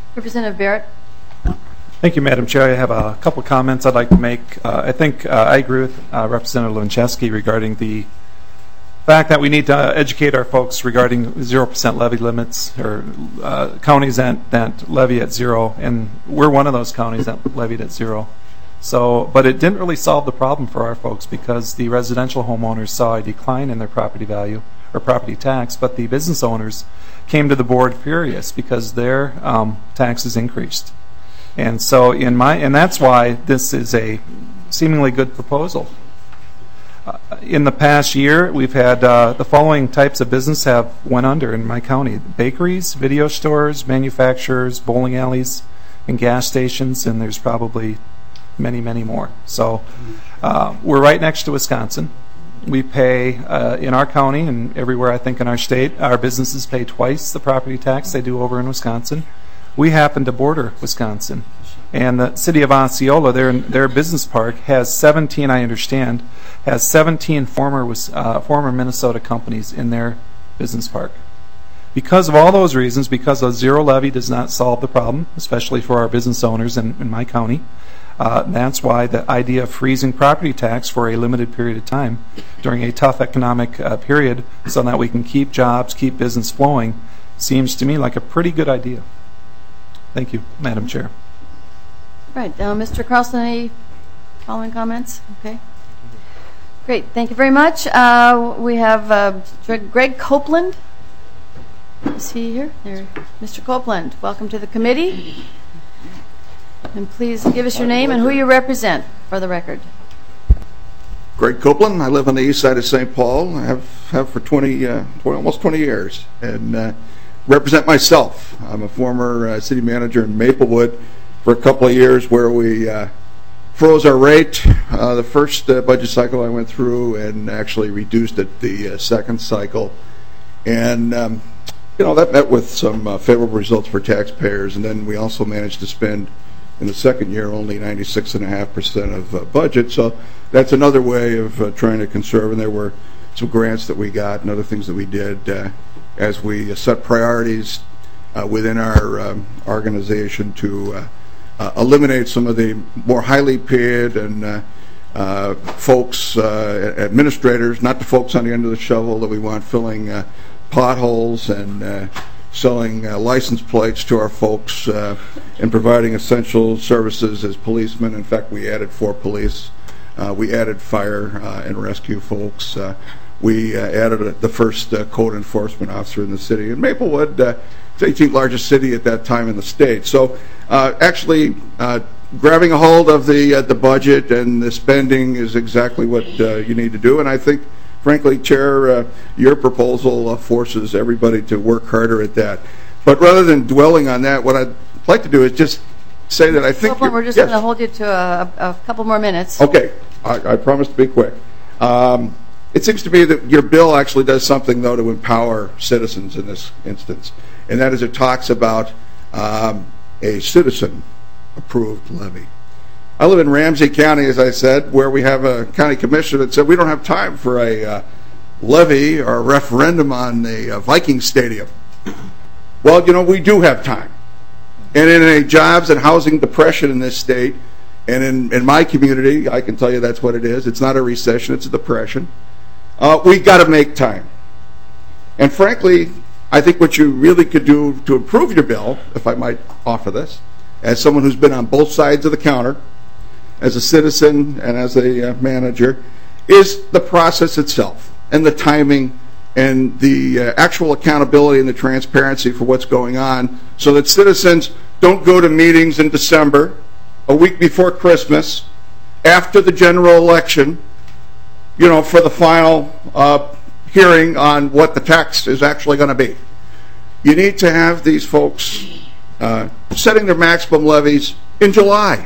Representative Barrett. Thank you, Madam Chair. I have a couple comments I'd like to make. Uh, I think uh, I agree with uh, Representative Luncheski regarding the fact that we need to educate our folks regarding zero percent levy limits, or uh, counties that, that levy at zero, and we're one of those counties that levied at zero. So, but it didn't really solve the problem for our folks, because the residential homeowners saw a decline in their property value or property tax, but the business owners came to the board furious because their um, taxes increased. And so, in my, and that's why this is a seemingly good proposal. Uh, in the past year, we've had uh, the following types of business have went under in my county: bakeries, video stores, manufacturers, bowling alleys, and gas stations, and there's probably many, many more. So uh, we're right next to Wisconsin. We pay, uh, in our county and everywhere I think in our state, our businesses pay twice the property tax they do over in Wisconsin. We happen to border Wisconsin. And the city of Osceola, their, their business park, has seventeen, I understand, has seventeen former, uh, former Minnesota companies in their business park. Because of all those reasons, because a zero levy does not solve the problem, especially for our business owners in, in my county, Uh, that's why the idea of freezing property tax for a limited period of time during a tough economic uh, period so that we can keep jobs, keep business flowing, seems to me like a pretty good idea. Thank you, Madam Chair. Right. Uh, Mister Carlson, any following comments? Okay. Great. Thank you very much. Uh, we have uh, Greg Copeland. Is he here? There. Mister Copeland, welcome to the committee. And please give us your name and who you represent for the record. Greg Copeland. I live on the east side of Saint Paul. I have, have for twenty, uh, twenty, almost twenty years, and uh, represent myself. I'm a former uh, city manager in Maplewood for a couple of years, where we uh, froze our rate uh, the first uh, budget cycle I went through, and actually reduced it the uh, second cycle. And um, you know, that met with some uh, favorable results for taxpayers, and then we also managed to spend in the second year only ninety-six point five percent of uh, budget. So that's another way of uh, trying to conserve. And there were some grants that we got and other things that we did uh, as we uh, set priorities uh, within our um, organization to uh, uh, eliminate some of the more highly paid and uh, uh, folks, uh, administrators, not the folks on the end of the shovel that we want filling uh, potholes and uh, selling uh, license plates to our folks, uh, and providing essential services as policemen. In fact, we added four police. Uh, we added fire uh, and rescue folks. Uh, we uh, added a, the first uh, code enforcement officer in the city. And Maplewood, uh, it's the eighteenth largest city at that time in the state. So uh, actually uh, grabbing a hold of the, uh, the budget and the spending is exactly what uh, you need to do. And I think, frankly, Chair, uh, your proposal uh, forces everybody to work harder at that. But rather than dwelling on that, what I'd like to do is just say that I think... Copeland, we're just yes. going to hold you to a, a couple more minutes. Okay. I, I promise to be quick. Um, it seems to me that your bill actually does something, though, to empower citizens in this instance, and that is it talks about um, a citizen-approved levy. I live in Ramsey County, as I said, where we have a county commissioner that said we don't have time for a uh, levy or a referendum on the uh, Viking Stadium. Well, you know, we do have time. And in a jobs and housing depression in this state, and in, in my community, I can tell you that's what it is. It's not a recession, it's a depression. Uh, we got to make time. And frankly, I think what you really could do to improve your bill, if I might offer this, as someone who's been on both sides of the counter, as a citizen and as a uh, manager, is the process itself and the timing and the uh, actual accountability and the transparency for what's going on, so that citizens don't go to meetings in December, a week before Christmas, after the general election, you know, for the final uh, hearing on what the tax is actually going to be. You need to have these folks uh, setting their maximum levies in July.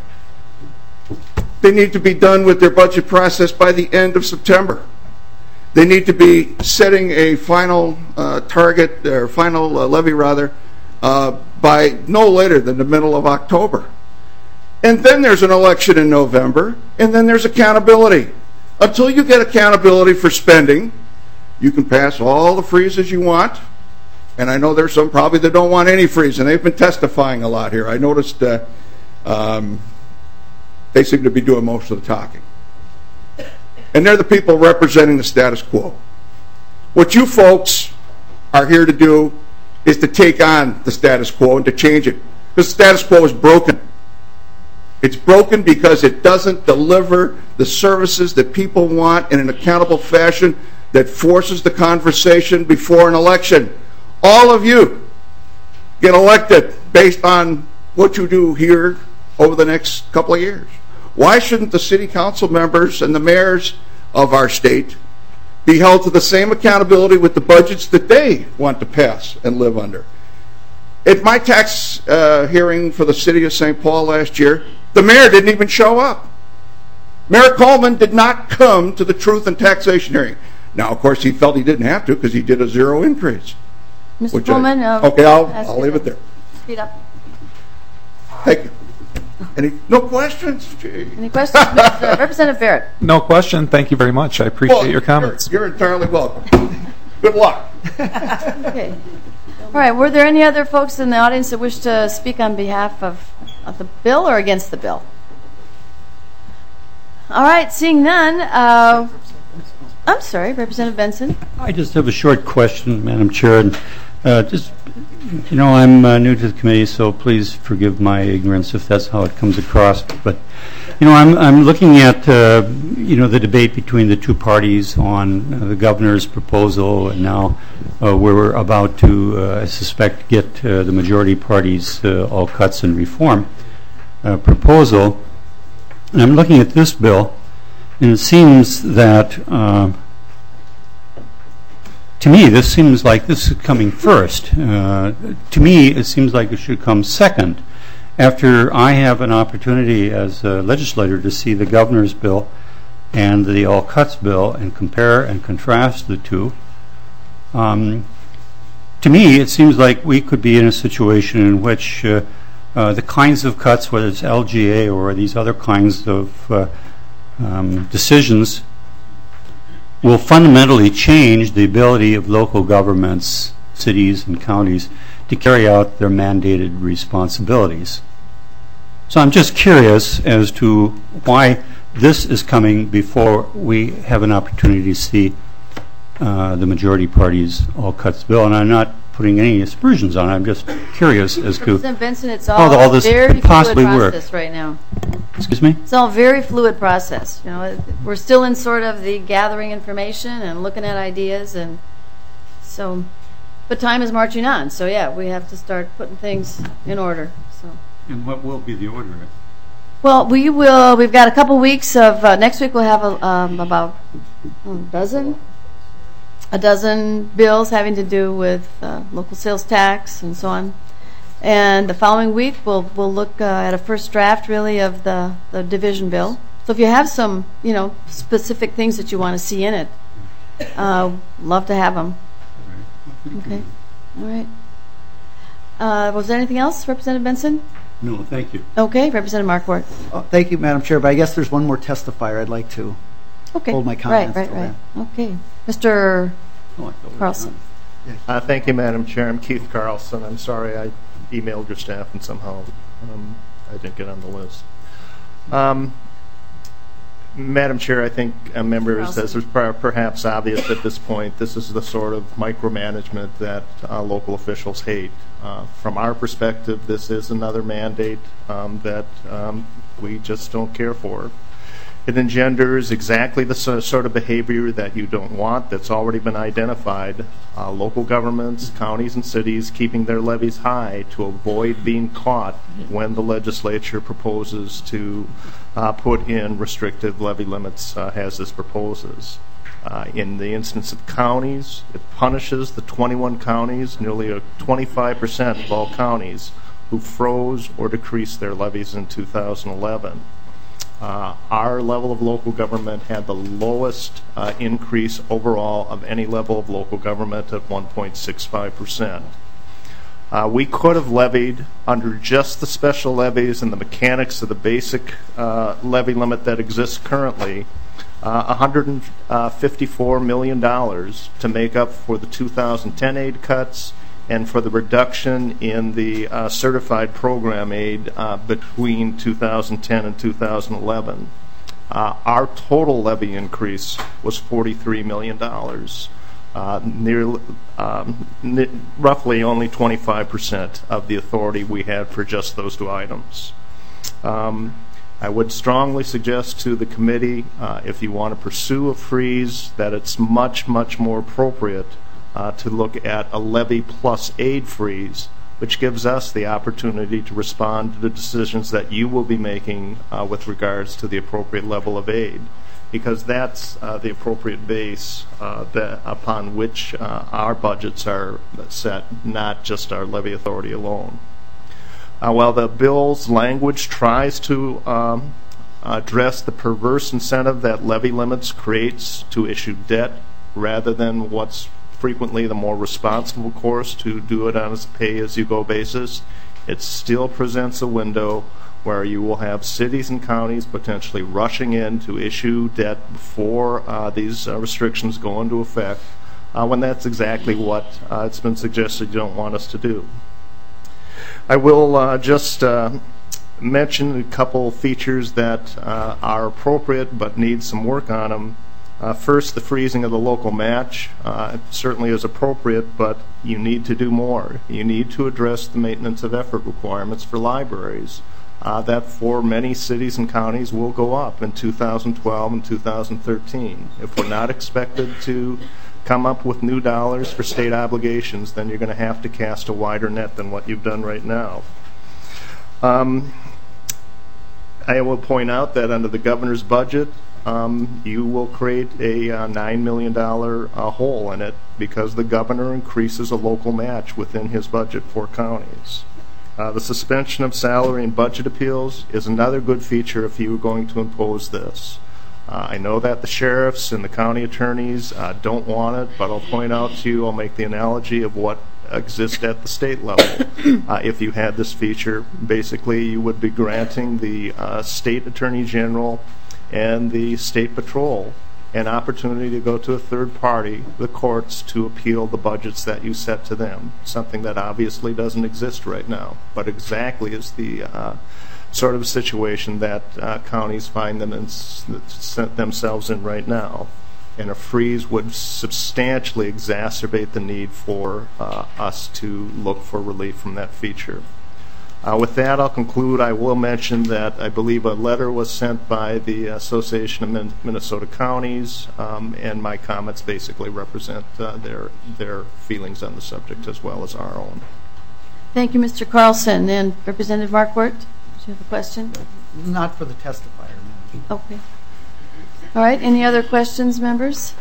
They need to be done with their budget process by the end of September. They need to be setting a final uh, target, or final uh, levy rather, uh, by no later than the middle of October. And then there's an election in November, and then there's accountability. Until you get accountability for spending, you can pass all the freezes you want, and I know there's some probably that don't want any freeze, and they've been testifying a lot here. I noticed uh, um, they seem to be doing most of the talking. And they're the people representing the status quo. What you folks are here to do is to take on the status quo and to change it. The status quo is broken. It's broken because it doesn't deliver the services that people want in an accountable fashion that forces the conversation before an election. All of you get elected based on what you do here over the next couple of years. Why shouldn't the city council members and the mayors of our state be held to the same accountability with the budgets that they want to pass and live under? At my tax uh, hearing for the city of Saint Paul last year, the mayor didn't even show up. Mayor Coleman did not come to the Truth and Taxation hearing. Now, of course, he felt he didn't have to because he did a zero increase. Mister Coleman, I, uh, okay, I'll, I'll leave it there. Speed up. Thank you. Any no questions? Gee. Any questions, Mister Representative Barrett? No question. Thank you very much. I appreciate well, your comments. You're, you're entirely welcome. Good luck. Okay. All right. Were there any other folks in the audience that wish to speak on behalf of, of the bill or against the bill? All right. Seeing none, uh, I'm sorry, Representative Benson. I just have a short question, Madam Chair. And, uh, just, you know, I'm uh, new to the committee, so please forgive my ignorance if that's how it comes across. But, you know, I'm I'm looking at uh, you know the debate between the two parties on uh, the governor's proposal, and now uh, we're about to, uh, I suspect, get uh, the majority party's uh, all cuts and reform uh, proposal. And I'm looking at this bill, and it seems that. Uh, To me, this seems like this is coming first. Uh, to me, it seems like it should come second. After I have an opportunity as a legislator to see the governor's bill and the all cuts bill and compare and contrast the two, um, to me, it seems like we could be in a situation in which uh, uh, the kinds of cuts, whether it's L G A or these other kinds of uh, um, decisions, will fundamentally change the ability of local governments, cities and counties, to carry out their mandated responsibilities. So I'm just curious as to why this is coming before we have an opportunity to see uh, the majority party's all cuts bill. And I'm not putting any aspersions on it. I'm just curious as to Representative Benson, it's all, how all this very could possibly fluid work. process right now. Excuse me? It's all very fluid process. You know, we're still in sort of the gathering information and looking at ideas, and so, but time is marching on. So yeah, we have to start putting things in order. So. And what will be the order? Well, we will. We've got a couple weeks of uh, next week. We'll have a, um, about a dozen, a dozen bills having to do with uh, local sales tax and so on. And the following week, we'll we'll look uh, at a first draft, really, of the, the division bill. So if you have some, you know, specific things that you want to see in it, uh, love to have them. Okay. All right. Uh, was there anything else, Representative Benson? No, thank you. Okay, Representative Markwart. Oh, thank you, Madam Chair. But I guess there's one more testifier I'd like to okay. hold my comments. Right, right, right. Okay, Mister Carlson. Uh, thank you, Madam Chair. I'm Keith Carlson. I'm sorry I emailed your staff and somehow um, I didn't get on the list. Um, Madam Chair, I think uh, members, as is per perhaps obvious at this point, this is the sort of micromanagement that uh, local officials hate. Uh, from our perspective, this is another mandate um, that um, we just don't care for. It engenders exactly the sort of behavior that you don't want, that's already been identified. Uh, local governments, counties and cities keeping their levies high to avoid being caught when the legislature proposes to uh, put in restrictive levy limits uh, as this proposes. Uh, in the instance of counties, it punishes the twenty-one counties, nearly twenty-five percent of all counties, who froze or decreased their levies in two thousand eleven. Uh, our level of local government had the lowest uh, increase overall of any level of local government at one point six five percent. Uh, we could have levied under just the special levies and the mechanics of the basic uh, levy limit that exists currently uh, one hundred fifty-four million dollars to make up for the two thousand ten aid cuts and for the reduction in the uh, certified program aid uh, between two thousand ten and two thousand eleven. Uh, our total levy increase was forty-three million dollars, uh, near, um, n- roughly only twenty-five percent of the authority we had for just those two items. Um, I would strongly suggest to the committee, uh, if you want to pursue a freeze, that it's much, much more appropriate uh, to look at a levy plus aid freeze, which gives us the opportunity to respond to the decisions that you will be making uh, with regards to the appropriate level of aid, because that's uh, the appropriate base uh, that, upon which uh, our budgets are set, not just our levy authority alone. Uh, while the bill's language tries to um, address the perverse incentive that levy limits creates to issue debt rather than what's frequently the more responsible course to do it on a pay-as-you-go basis, it still presents a window where you will have cities and counties potentially rushing in to issue debt before uh, these uh, restrictions go into effect, uh, when that's exactly what uh, it's been suggested you don't want us to do. I will uh, just uh, mention a couple features that uh, are appropriate but need some work on them. Uh, first, the freezing of the local match uh, certainly is appropriate, but you need to do more. You need to address the maintenance of effort requirements for libraries. Uh, that for many cities and counties will go up in two thousand twelve and two thousand thirteen. If we're not expected to come up with new dollars for state obligations, then you're going to have to cast a wider net than what you've done right now. Um, I will point out that under the governor's budget, um, you will create a uh, nine million dollars uh, hole in it because the governor increases a local match within his budget for counties. Uh, the suspension of salary and budget appeals is another good feature if you were going to impose this. Uh, I know that the sheriffs and the county attorneys uh, don't want it, but I'll point out to you, I'll make the analogy of what exists at the state level. Uh, if you had this feature, basically you would be granting the uh, state attorney general and the state patrol an opportunity to go to a third party, the courts, to appeal the budgets that you set to them, something that obviously doesn't exist right now, but exactly is the uh, sort of situation that uh, counties find them in, themselves in right now. And a freeze would substantially exacerbate the need for uh, us to look for relief from that feature. Uh, with that, I'll conclude. I will mention that I believe a letter was sent by the Association of Min- Minnesota Counties, um, and my comments basically represent uh, their their feelings on the subject as well as our own. Thank you, Mister Carlson. And Representative Marquardt, do you have a question? Not for the testifier. No. Okay. All right. Any other questions, members?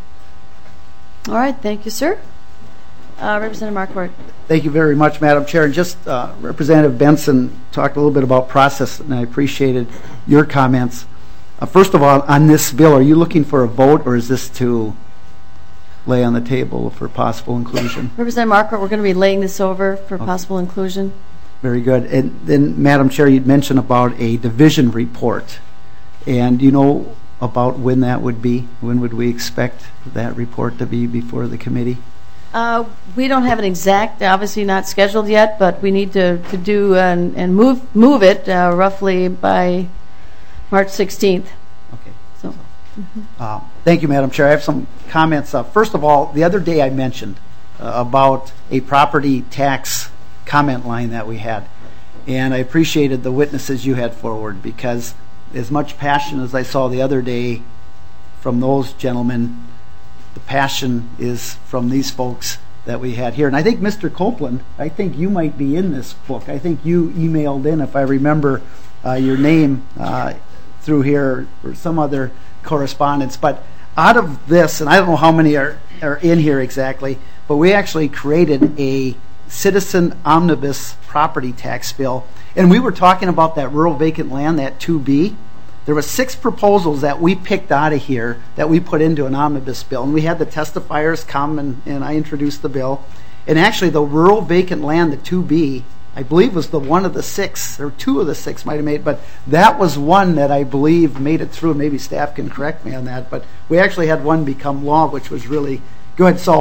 All right. Thank you, sir. Uh, Representative Marquardt. Thank you very much, Madam Chair. And just uh, Representative Benson talked a little bit about process, and I appreciated your comments. Uh, first of all, on this bill, are you looking for a vote, or is this to lay on the table for possible inclusion? Representative Marquardt, we're going to be laying this over for okay. possible inclusion. Very good. And then, Madam Chair, you'd mentioned about a division report. And do you know about when that would be? When would we expect that report to be before the committee? Uh, we don't have an exact, obviously not scheduled yet, but we need to, to do and, and move move it uh, roughly by March sixteenth. Okay. So, mm-hmm. uh, thank you, Madam Chair. I have some comments. Uh, first of all, the other day I mentioned uh, about a property tax comment line that we had, and I appreciated the witnesses you had forward, because as much passion as I saw the other day from those gentlemen, the passion is from these folks that we had here. And I think, Mister Copeland, I think you might be in this book. I think you emailed in, if I remember uh, your name uh, through here, or some other correspondence. But out of this, and I don't know how many are, are in here exactly, but we actually created a citizen omnibus property tax bill. And we were talking about that rural vacant land, that two B. There were six proposals that we picked out of here that we put into an omnibus bill. And we had the testifiers come, and, and I introduced the bill. And actually, the rural vacant land, the two B, I believe was the one of the six, or two of the six might have made, but that was one that I believe made it through. Maybe staff can correct me on that. But we actually had one become law, which was really good. So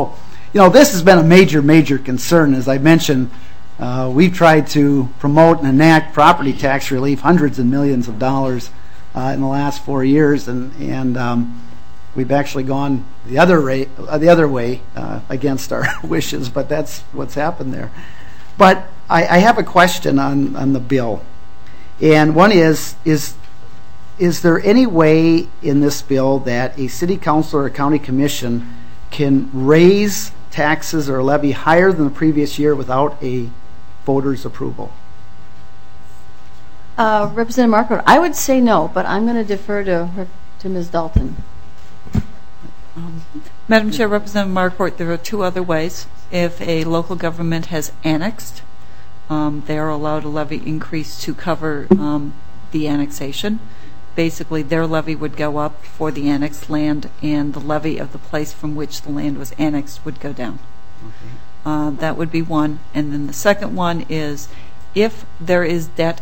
you know, this has been a major, major concern. As I mentioned, uh, we've tried to promote and enact property tax relief, hundreds of millions of dollars uh, in the last four years, and and um, we've actually gone the other way, uh, the other way uh, against our wishes. But that's what's happened there. But I, I have a question on, on the bill, and one is is. Is there any way in this bill that a city council or a county commission can raise taxes or levy higher than the previous year without a voter's approval? Uh, Representative Marquardt, I would say no, but I'm going to defer to to Miz Dalton. Um, Madam Chair, Representative Marquardt, there are two other ways. If a local government has annexed, um, they are allowed a levy increase to cover um, the annexation. Basically, their levy would go up for the annexed land, and the levy of the place from which the land was annexed would go down. Okay. Uh, that would be one. And then the second one is if there is debt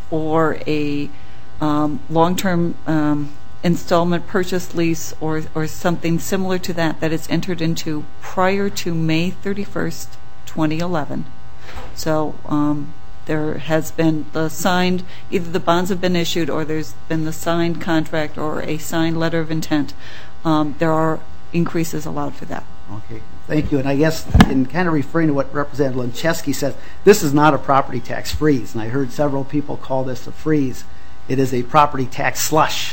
or a um, long-term um, installment purchase lease or, or something similar to that that is entered into prior to May thirty-first, twenty eleven. So um, there has been the signed, either the bonds have been issued or there's been the signed contract or a signed letter of intent. Um, there are increases allowed for that. Okay, thank you. And I guess in kind of referring to what Representative Lenczewski says, this is not a property tax freeze. And I heard several people call this a freeze. It is a property tax slush,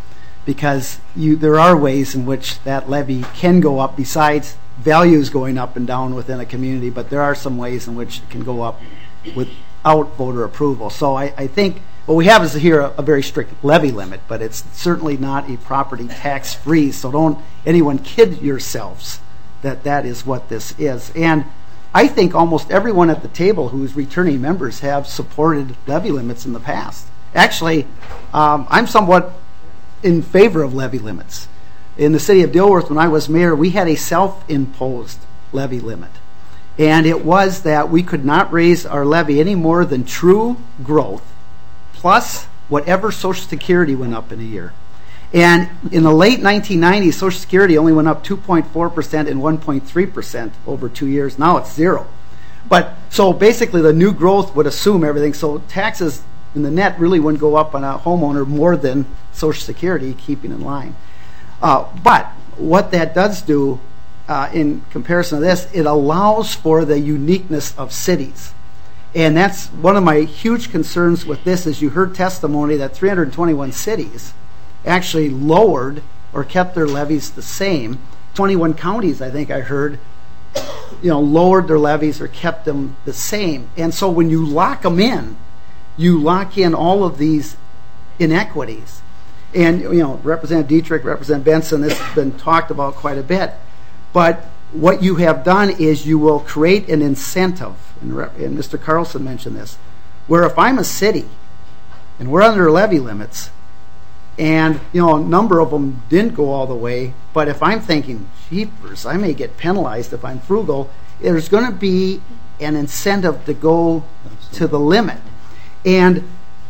because you, there are ways in which that levy can go up besides values going up and down within a community, but there are some ways in which it can go up without voter approval. So I, I think what we have is here a, a very strict levy limit, but it's certainly not a property tax freeze. So don't anyone kid yourselves that that is what this is. And I think almost everyone at the table who's returning members have supported levy limits in the past. Actually, um, I'm somewhat in favor of levy limits. In the city of Dilworth, when I was mayor, we had a self-imposed levy limit. And it was that we could not raise our levy any more than true growth plus whatever Social Security went up in a year. And in the late nineteen nineties, Social Security only went up two point four percent and one point three percent over two years. Now it's zero. But so basically the new growth would assume everything. So taxes in the net really wouldn't go up on a homeowner more than Social Security, keeping in line. Uh, but what that does do, Uh, in comparison to this, it allows for the uniqueness of cities. And that's one of my huge concerns with this, is you heard testimony that three hundred twenty-one cities actually lowered or kept their levies the same. twenty-one counties, I think I heard, you know, lowered their levies or kept them the same. And so when you lock them in, you lock in all of these inequities. And, you know, Representative Dietrich, Representative Benson, this has been talked about quite a bit. But what you have done is you will create an incentive, and, and Mister Carlson mentioned this, where if I'm a city and we're under levy limits, and you know a number of them didn't go all the way, but if I'm thinking, jeepers, I may get penalized if I'm frugal, there's going to be an incentive to go to the limit. And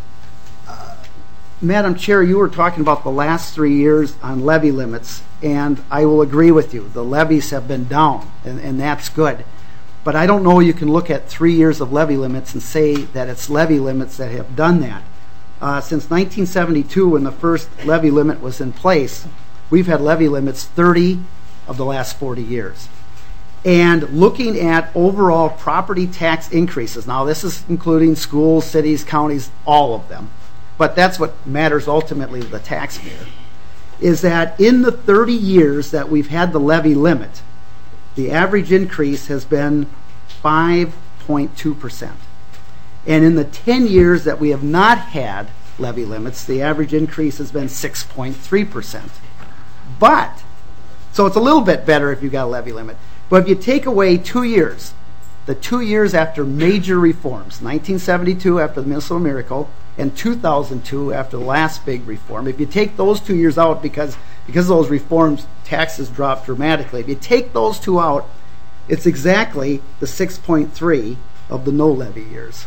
uh, Madam Chair, you were talking about the last three years on levy limits. And I will agree with you. The levies have been down, and, and that's good. But I don't know you can look at three years of levy limits and say that it's levy limits that have done that. Uh, since nineteen seventy-two, when the first levy limit was in place, we've had levy limits thirty of the last forty years. And looking at overall property tax increases, now this is including schools, cities, counties, all of them, but that's what matters ultimately to the taxpayer, is that in the thirty years that we've had the levy limit, the average increase has been five point two percent. And in the ten years that we have not had levy limits, the average increase has been six point three percent. But, so it's a little bit better if you've got a levy limit. But if you take away two years, the two years after major reforms, nineteen seventy-two after the Minnesota Miracle, and two thousand two after the last big reform. If you take those two years out, because because of those reforms, taxes dropped dramatically. If you take those two out, it's exactly the six point three of the no levy years.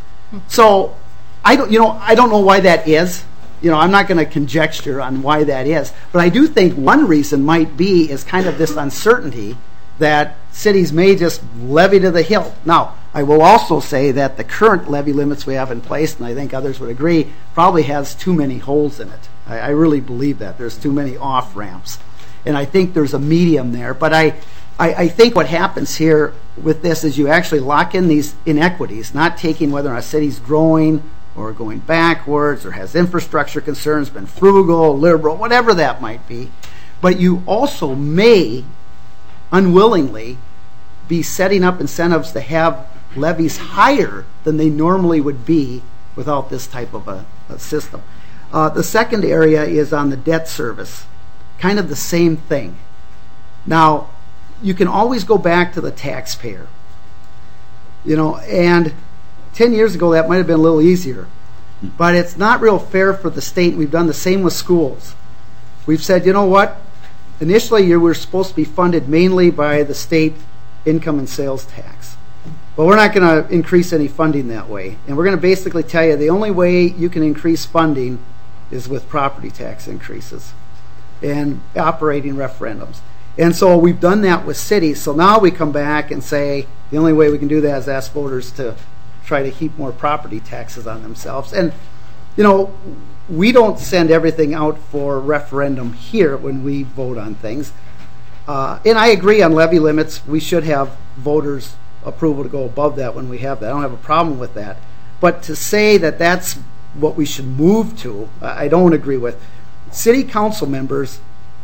So I don't, you know, I don't know why that is. You know, I'm not going to conjecture on why that is, but I do think one reason might be is kind of this uncertainty that cities may just levy to the hilt. Now, I will also say that the current levy limits we have in place, and I think others would agree, probably has too many holes in it. I, I really believe that. There's too many off-ramps. And I think there's a medium there. But I, I, I think what happens here with this is you actually lock in these inequities, not taking whether or not a city's growing or going backwards or has infrastructure concerns, been frugal, liberal, whatever that might be. But you also may unwillingly be setting up incentives to have levies higher than they normally would be without this type of a, a system. Uh, the second area is on the debt service. Kind of the same thing. Now, you can always go back to the taxpayer. You know, and ten years ago that might have been a little easier. But it's not real fair for the state. We've done the same with schools. We've said, you know what? Initially, you were supposed to be funded mainly by the state income and sales tax. But we're not going to increase any funding that way. And we're going to basically tell you the only way you can increase funding is with property tax increases and operating referendums. And so we've done that with cities. So now we come back and say the only way we can do that is ask voters to try to heap more property taxes on themselves. And, you know, we don't send everything out for referendum here when we vote on things. Uh, and I agree on levy limits. We should have voters' approval to go above that when we have that. I don't have a problem with that. But to say that that's what we should move to, I don't agree with. City council members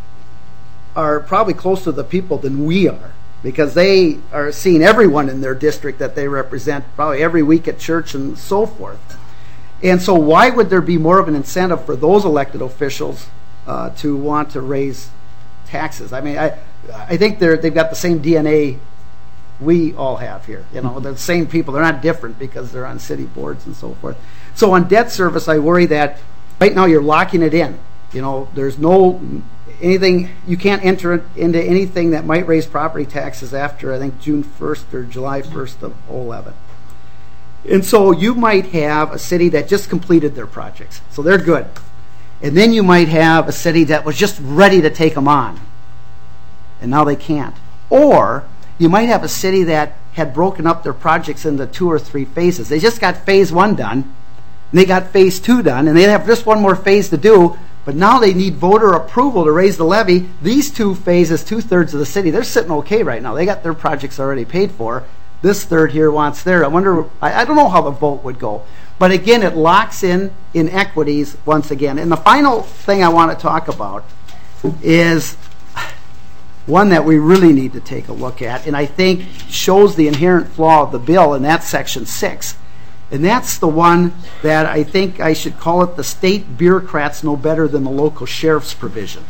are probably closer to the people than we are, because they are seeing everyone in their district that they represent probably every week at church and so forth. And so why would there be more of an incentive for those elected officials uh, to want to raise taxes? I mean, I I think they're they've got the same D N A we all have here. You know, they're the same people. They're not different because they're on city boards and so forth. So on debt service, I worry that right now you're locking it in. You know, there's no anything, you can't enter into anything that might raise property taxes after, I think, June first or July first of eleven. And so you might have a city that just completed their projects. So they're good. And then you might have a city that was just ready to take them on. And now they can't. Or you might have a city that had broken up their projects into two or three phases. They just got phase one done, and they got phase two done, and they have just one more phase to do, but now they need voter approval to raise the levy. These two phases, two-thirds of the city, they're sitting okay right now. They got their projects already paid for. This third here wants their. I wonder, I, I don't know how the vote would go. But again, it locks in inequities once again. And the final thing I want to talk about is one that we really need to take a look at, and I think shows the inherent flaw of the bill, and that's Section six. And that's the one that I think I should call it the state bureaucrats know better than the local sheriff's provision.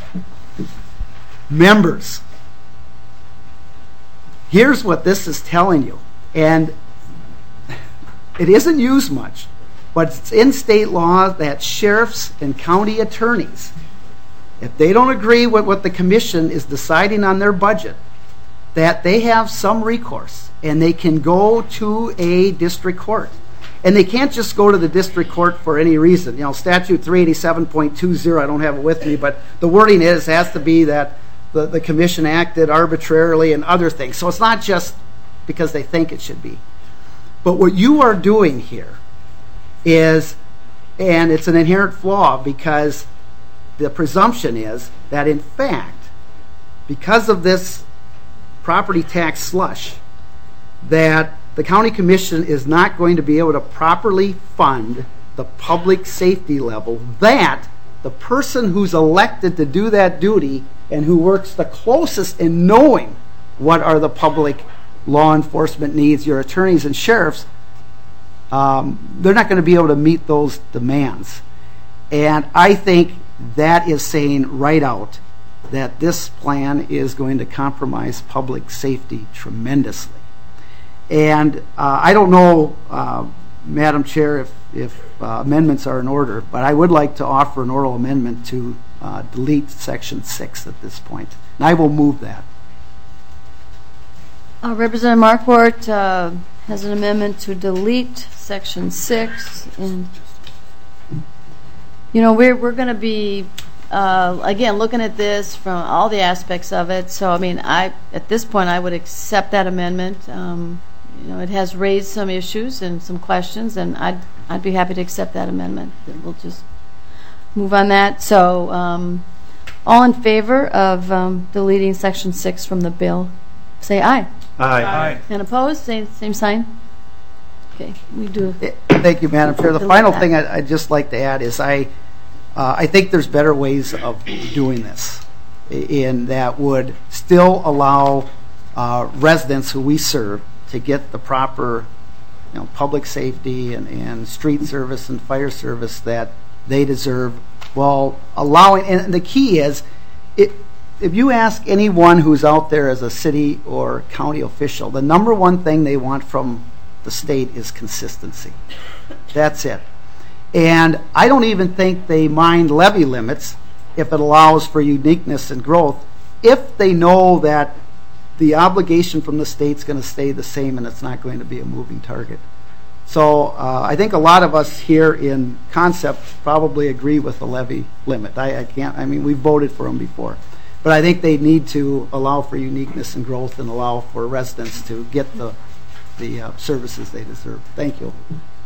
Members, here's what this is telling you. And it isn't used much, but it's in state law that sheriffs and county attorneys, if they don't agree with what the commission is deciding on their budget, that they have some recourse and they can go to a district court. And they can't just go to the district court for any reason. You know, statute three eighty-seven point two zero, I don't have it with me, but the wording is, has to be that the, the commission acted arbitrarily and other things. So it's not just because they think it should be. But what you are doing here is, and it's an inherent flaw, because the presumption is that in fact, because of this property tax slush, that the county commission is not going to be able to properly fund the public safety level that the person who's elected to do that duty and who works the closest in knowing what are the public law enforcement needs, your attorneys and sheriffs, um, they're not going to be able to meet those demands. And I think that is saying right out that this plan is going to compromise public safety tremendously. And uh, I don't know, uh, Madam Chair, if, if uh, amendments are in order, but I would like to offer an oral amendment to uh, delete Section six at this point. And I will move that. Uh, Representative Marquardt uh, has an amendment to delete Section six. And, you know, we're, we're going to be uh, again, looking at this from all the aspects of it, so I mean, I at this point I would accept that amendment. Um, you know, it has raised some issues and some questions, and I'd I'd be happy to accept that amendment. We'll just move on that. So, um, all in favor of um, deleting section six from the bill, say aye. Aye. Aye. And opposed, same same sign. Okay, we do. Thank you, Madam Chair. The delete final that. thing I- I'd just like to add is I, uh, I think there's better ways of doing this, in that would still allow uh, residents who we serve to get the proper, you know, public safety and, and street service and fire service that they deserve, while allowing. And the key is, it, if you ask anyone who's out there as a city or county official, the number one thing they want from the state is consistency. That's it. And I don't even think they mind levy limits if it allows for uniqueness and growth, if they know that the obligation from the state's going to stay the same and it's not going to be a moving target. So uh, I think a lot of us here in concept probably agree with the levy limit. I, I can't, I mean, we voted for them before. But I think they need to allow for uniqueness and growth and allow for residents to get the the uh, services they deserve. Thank you.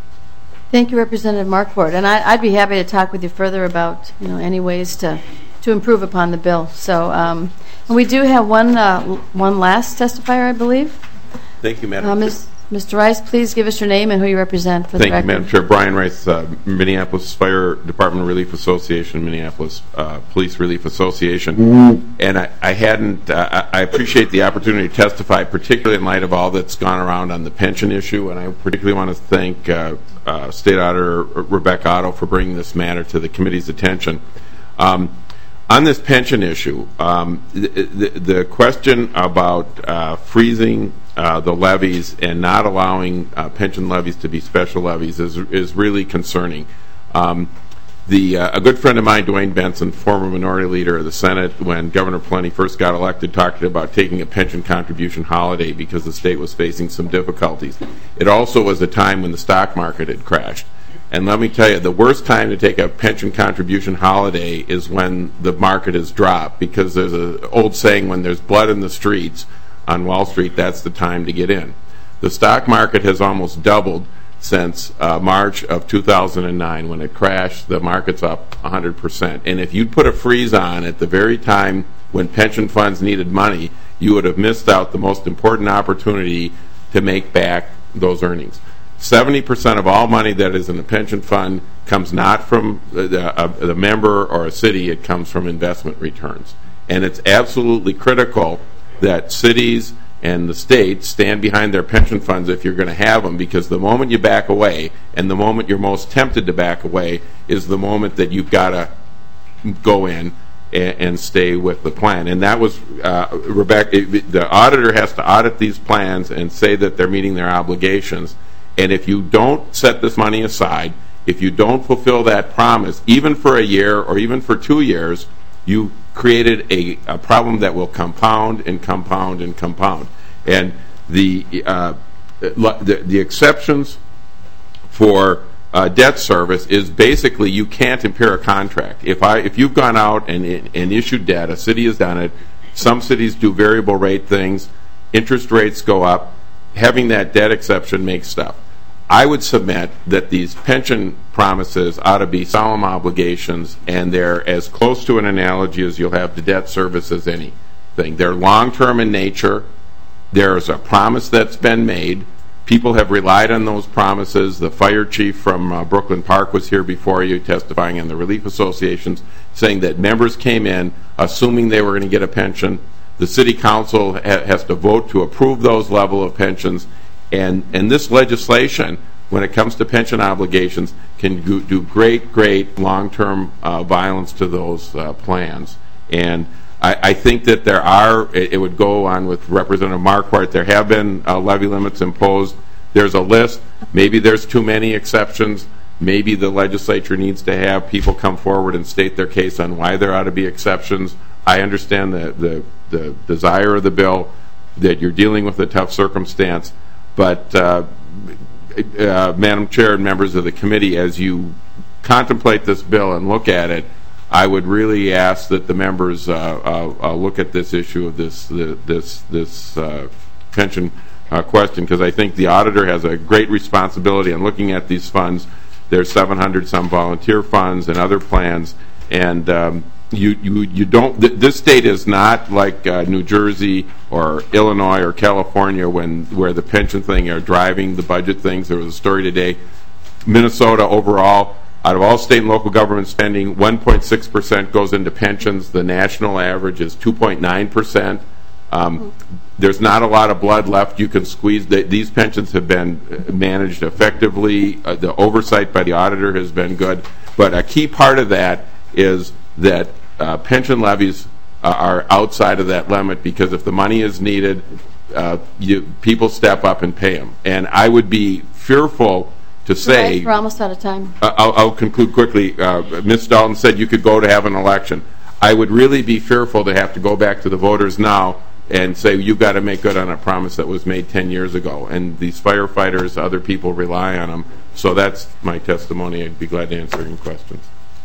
Thank you, Representative Marquardt. And I, I'd be happy to talk with you further about, you know, any ways to, to improve upon the bill. So, um, and we do have one uh, one last testifier, I believe. Thank you, Madam Uh, Chair. Miz Mister Rice, please give us your name and who you represent for the Thank you, record. Madam Chair. Brian Rice, uh, Minneapolis Fire Department Relief Association, Minneapolis uh, Police Relief Association. And I, I hadn't, uh, I appreciate the opportunity to testify, particularly in light of all that's gone around on the pension issue. And I particularly want to thank uh, uh, State Auditor Rebecca Otto for bringing this matter to the committee's attention. Um, on this pension issue, um, the, the, the question about uh, freezing Uh, the levies and not allowing uh, pension levies to be special levies is is really concerning. Um, the uh, a good friend of mine, Dwayne Benson, former minority leader of the Senate, when Governor Plenty first got elected, talked about taking a pension contribution holiday because the state was facing some difficulties. It also was a time when the stock market had crashed. And let me tell you, the worst time to take a pension contribution holiday is when the market has dropped, because there's an old saying, when there's blood in the streets on Wall Street, that's the time to get in. The stock market has almost doubled since uh, March of two thousand nine. When it crashed, the market's up one hundred percent. And if you'd put a freeze on at the very time when pension funds needed money, you would have missed out the most important opportunity to make back those earnings. seventy percent of all money that is in the pension fund comes not from the, uh, the member or a city, it comes from investment returns. And it's absolutely critical that cities and the states stand behind their pension funds if you're going to have them, because the moment you back away, and the moment you're most tempted to back away, is the moment that you've got to go in and, and stay with the plan. And that was, uh, Rebecca, the auditor has to audit these plans and say that they're meeting their obligations. And if you don't set this money aside, if you don't fulfill that promise, even for a year or even for two years, you created a, a problem that will compound and compound and compound. And the uh, the, the exceptions for uh, debt service is basically you can't impair a contract. If I if you've gone out and and issued debt, a city has done it. Some cities do variable rate things. Interest rates go up. Having that debt exception makes stuff. I would submit that these pension promises ought to be solemn obligations, and they're as close to an analogy as you'll have to debt service as anything. They're long-term in nature. There's a promise that's been made. People have relied on those promises. The fire chief from uh, Brooklyn Park was here before you testifying in the relief associations, saying that members came in assuming they were going to get a pension. The city council ha- has to vote to approve those level of pensions. And, and this legislation, when it comes to pension obligations, can do, do great, great long-term uh, violence to those uh, plans. And I, I think that there are, it, it would go on with Representative Marquardt, there have been uh, levy limits imposed. There's a list. Maybe there's too many exceptions. Maybe the legislature needs to have people come forward and state their case on why there ought to be exceptions. I understand the, the, the desire of the bill, that you're dealing with a tough circumstance. But, uh, uh, Madam Chair and members of the committee, as you contemplate this bill and look at it, I would really ask that the members uh, uh, uh, look at this issue of this the, this this uh, pension uh, question, because I think the auditor has a great responsibility in looking at these funds. There's seven hundred some volunteer funds and other plans, and um, you you you don't. Th this state is not like uh, New Jersey or Illinois or California, when where the pension thing are driving the budget things. There was a story today. Minnesota overall, out of all state and local government spending, one point six percent goes into pensions. The national average is two point nine percent. Um, there's not a lot of blood left you can squeeze. The, these pensions have been managed effectively. Uh, the oversight by the auditor has been good. But a key part of that is that uh, pension levies uh, are outside of that limit, because if the money is needed, uh, you, people step up and pay them. And I would be fearful to say... Right, we're almost out of time. Uh, I'll, I'll conclude quickly. Uh, Miz Dalton said you could go to have an election. I would really be fearful to have to go back to the voters now and say you've got to make good on a promise that was made ten years ago. And these firefighters, other people rely on them. So that's my testimony. I'd be glad to answer any questions.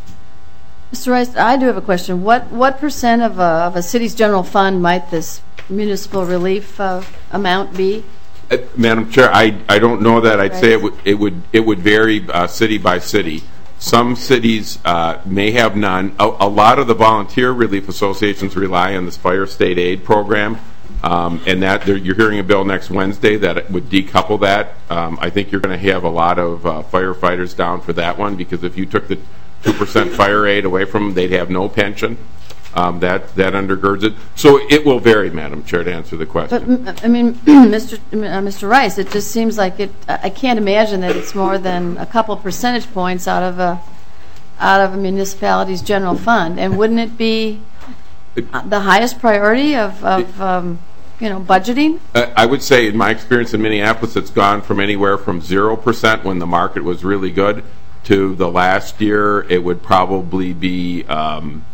Mister Rice, I do have a question. What what percent of a, of a city's general fund might this municipal relief uh, amount be? Uh, Madam Chair, I, I don't know that. I'd Right. say it would it would it would vary uh, city by city. Some cities uh, may have none. A, a lot of the volunteer relief associations rely on this fire state aid program, um, and that you're hearing a bill next Wednesday that would decouple that. Um, I think you're going to have a lot of uh, firefighters down for that one, because if you took the two percent fire aid away from them, they'd have no pension. Um, that that undergirds it. So it will vary, Madam Chair, to answer the question. But I mean, Mister Uh, Mister Rice, it just seems like it. I can't imagine that it's more than a couple percentage points out of a out of a municipality's general fund. And wouldn't it be the highest priority of, of um, you know, budgeting? Uh, I would say, in my experience in Minneapolis, it's gone from anywhere from zero percent when the market was really good to the last year it would probably be. Um,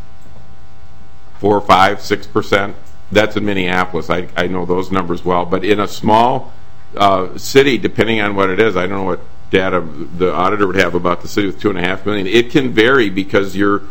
Four, five, six percent. That's in Minneapolis. I, I know those numbers well. But in a small uh, city, depending on what it is, I don't know what data the auditor would have about the city with two and a half million. It can vary, because you're,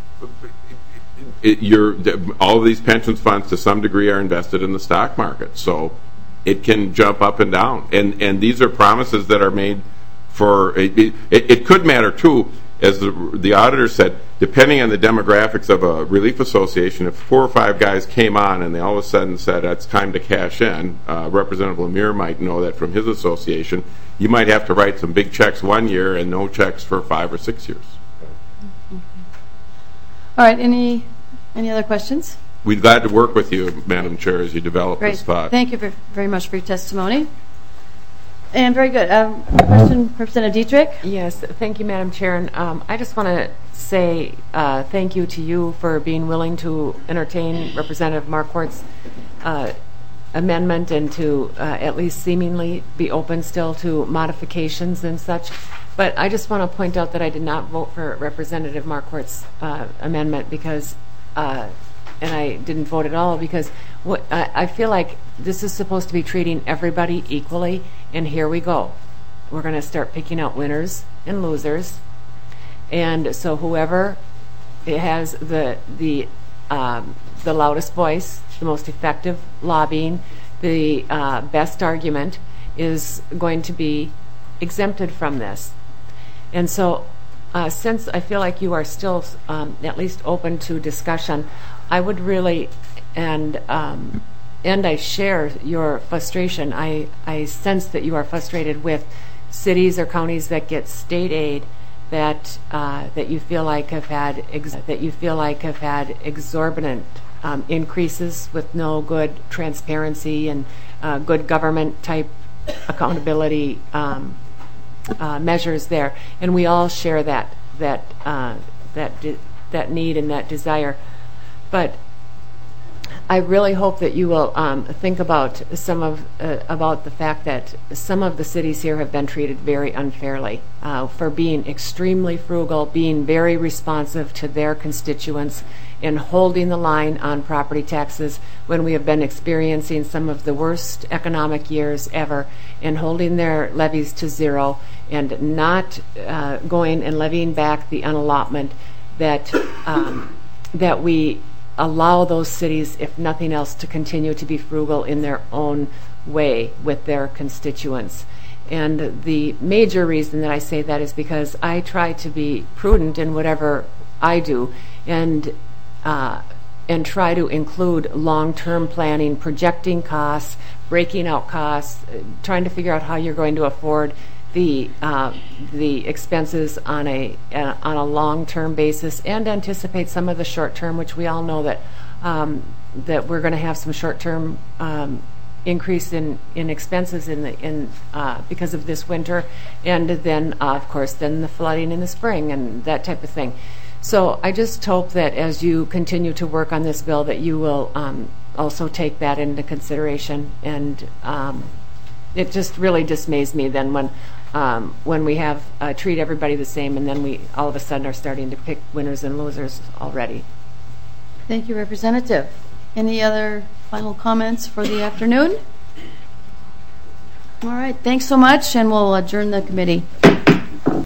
it, you're all of these pensions funds to some degree are invested in the stock market, so it can jump up and down. And and these are promises that are made for. It, it, it could matter too. As the, the auditor said, depending on the demographics of a relief association, if four or five guys came on and they all of a sudden said it's time to cash in, uh, Representative Lemire might know that from his association, you might have to write some big checks one year and no checks for five or six years. All right. Any any other questions? We'd glad to work with you, Madam Chair, as you develop Great. this thought. Thank you very, very much for your testimony. And very good. Um, question, Representative Dietrich? Yes, thank you, Madam Chair. And um, I just want to say uh, thank you to you for being willing to entertain Representative Marquardt's uh, amendment and to uh, at least seemingly be open still to modifications and such. But I just want to point out that I did not vote for Representative Marquardt's uh, amendment because, uh, and I didn't vote at all because what I, I feel like this is supposed to be treating everybody equally. And here we go. We're going to start picking out winners and losers. And so whoever has the the um, the loudest voice, the most effective lobbying, the uh, best argument is going to be exempted from this. And so uh, since I feel like you are still um, at least open to discussion, I would really, and um, And I share your frustration. I, I sense that you are frustrated with cities or counties that get state aid that uh, that you feel like have had ex that you feel like have had exorbitant um, increases with no good transparency and uh, good government type accountability um, uh, measures there. And we all share that that uh, that that need and that desire, but I really hope that you will um, think about some of uh, about the fact that some of the cities here have been treated very unfairly uh, for being extremely frugal, being very responsive to their constituents, and holding the line on property taxes when we have been experiencing some of the worst economic years ever, and holding their levies to zero, and not uh, going and levying back the unallotment that um, that we allow those cities, if nothing else, to continue to be frugal in their own way with their constituents. And the major reason that I say that is because I try to be prudent in whatever I do, and uh, and try to include long-term planning, projecting costs, breaking out costs, trying to figure out how you're going to afford the uh, the expenses on a uh, on a long-term basis, and anticipate some of the short-term, which we all know that um, that we're going to have some short-term um, increase in, in expenses in the in uh, because of this winter, and then uh, of course then the flooding in the spring and that type of thing. So I just hope that as you continue to work on this bill, that you will um, also take that into consideration. And um, it just really dismays me then when um, when we have uh, treat everybody the same, and then we all of a sudden are starting to pick winners and losers already. Thank you, Representative. Any other final comments for the afternoon? All right, thanks so much, and we'll adjourn the committee.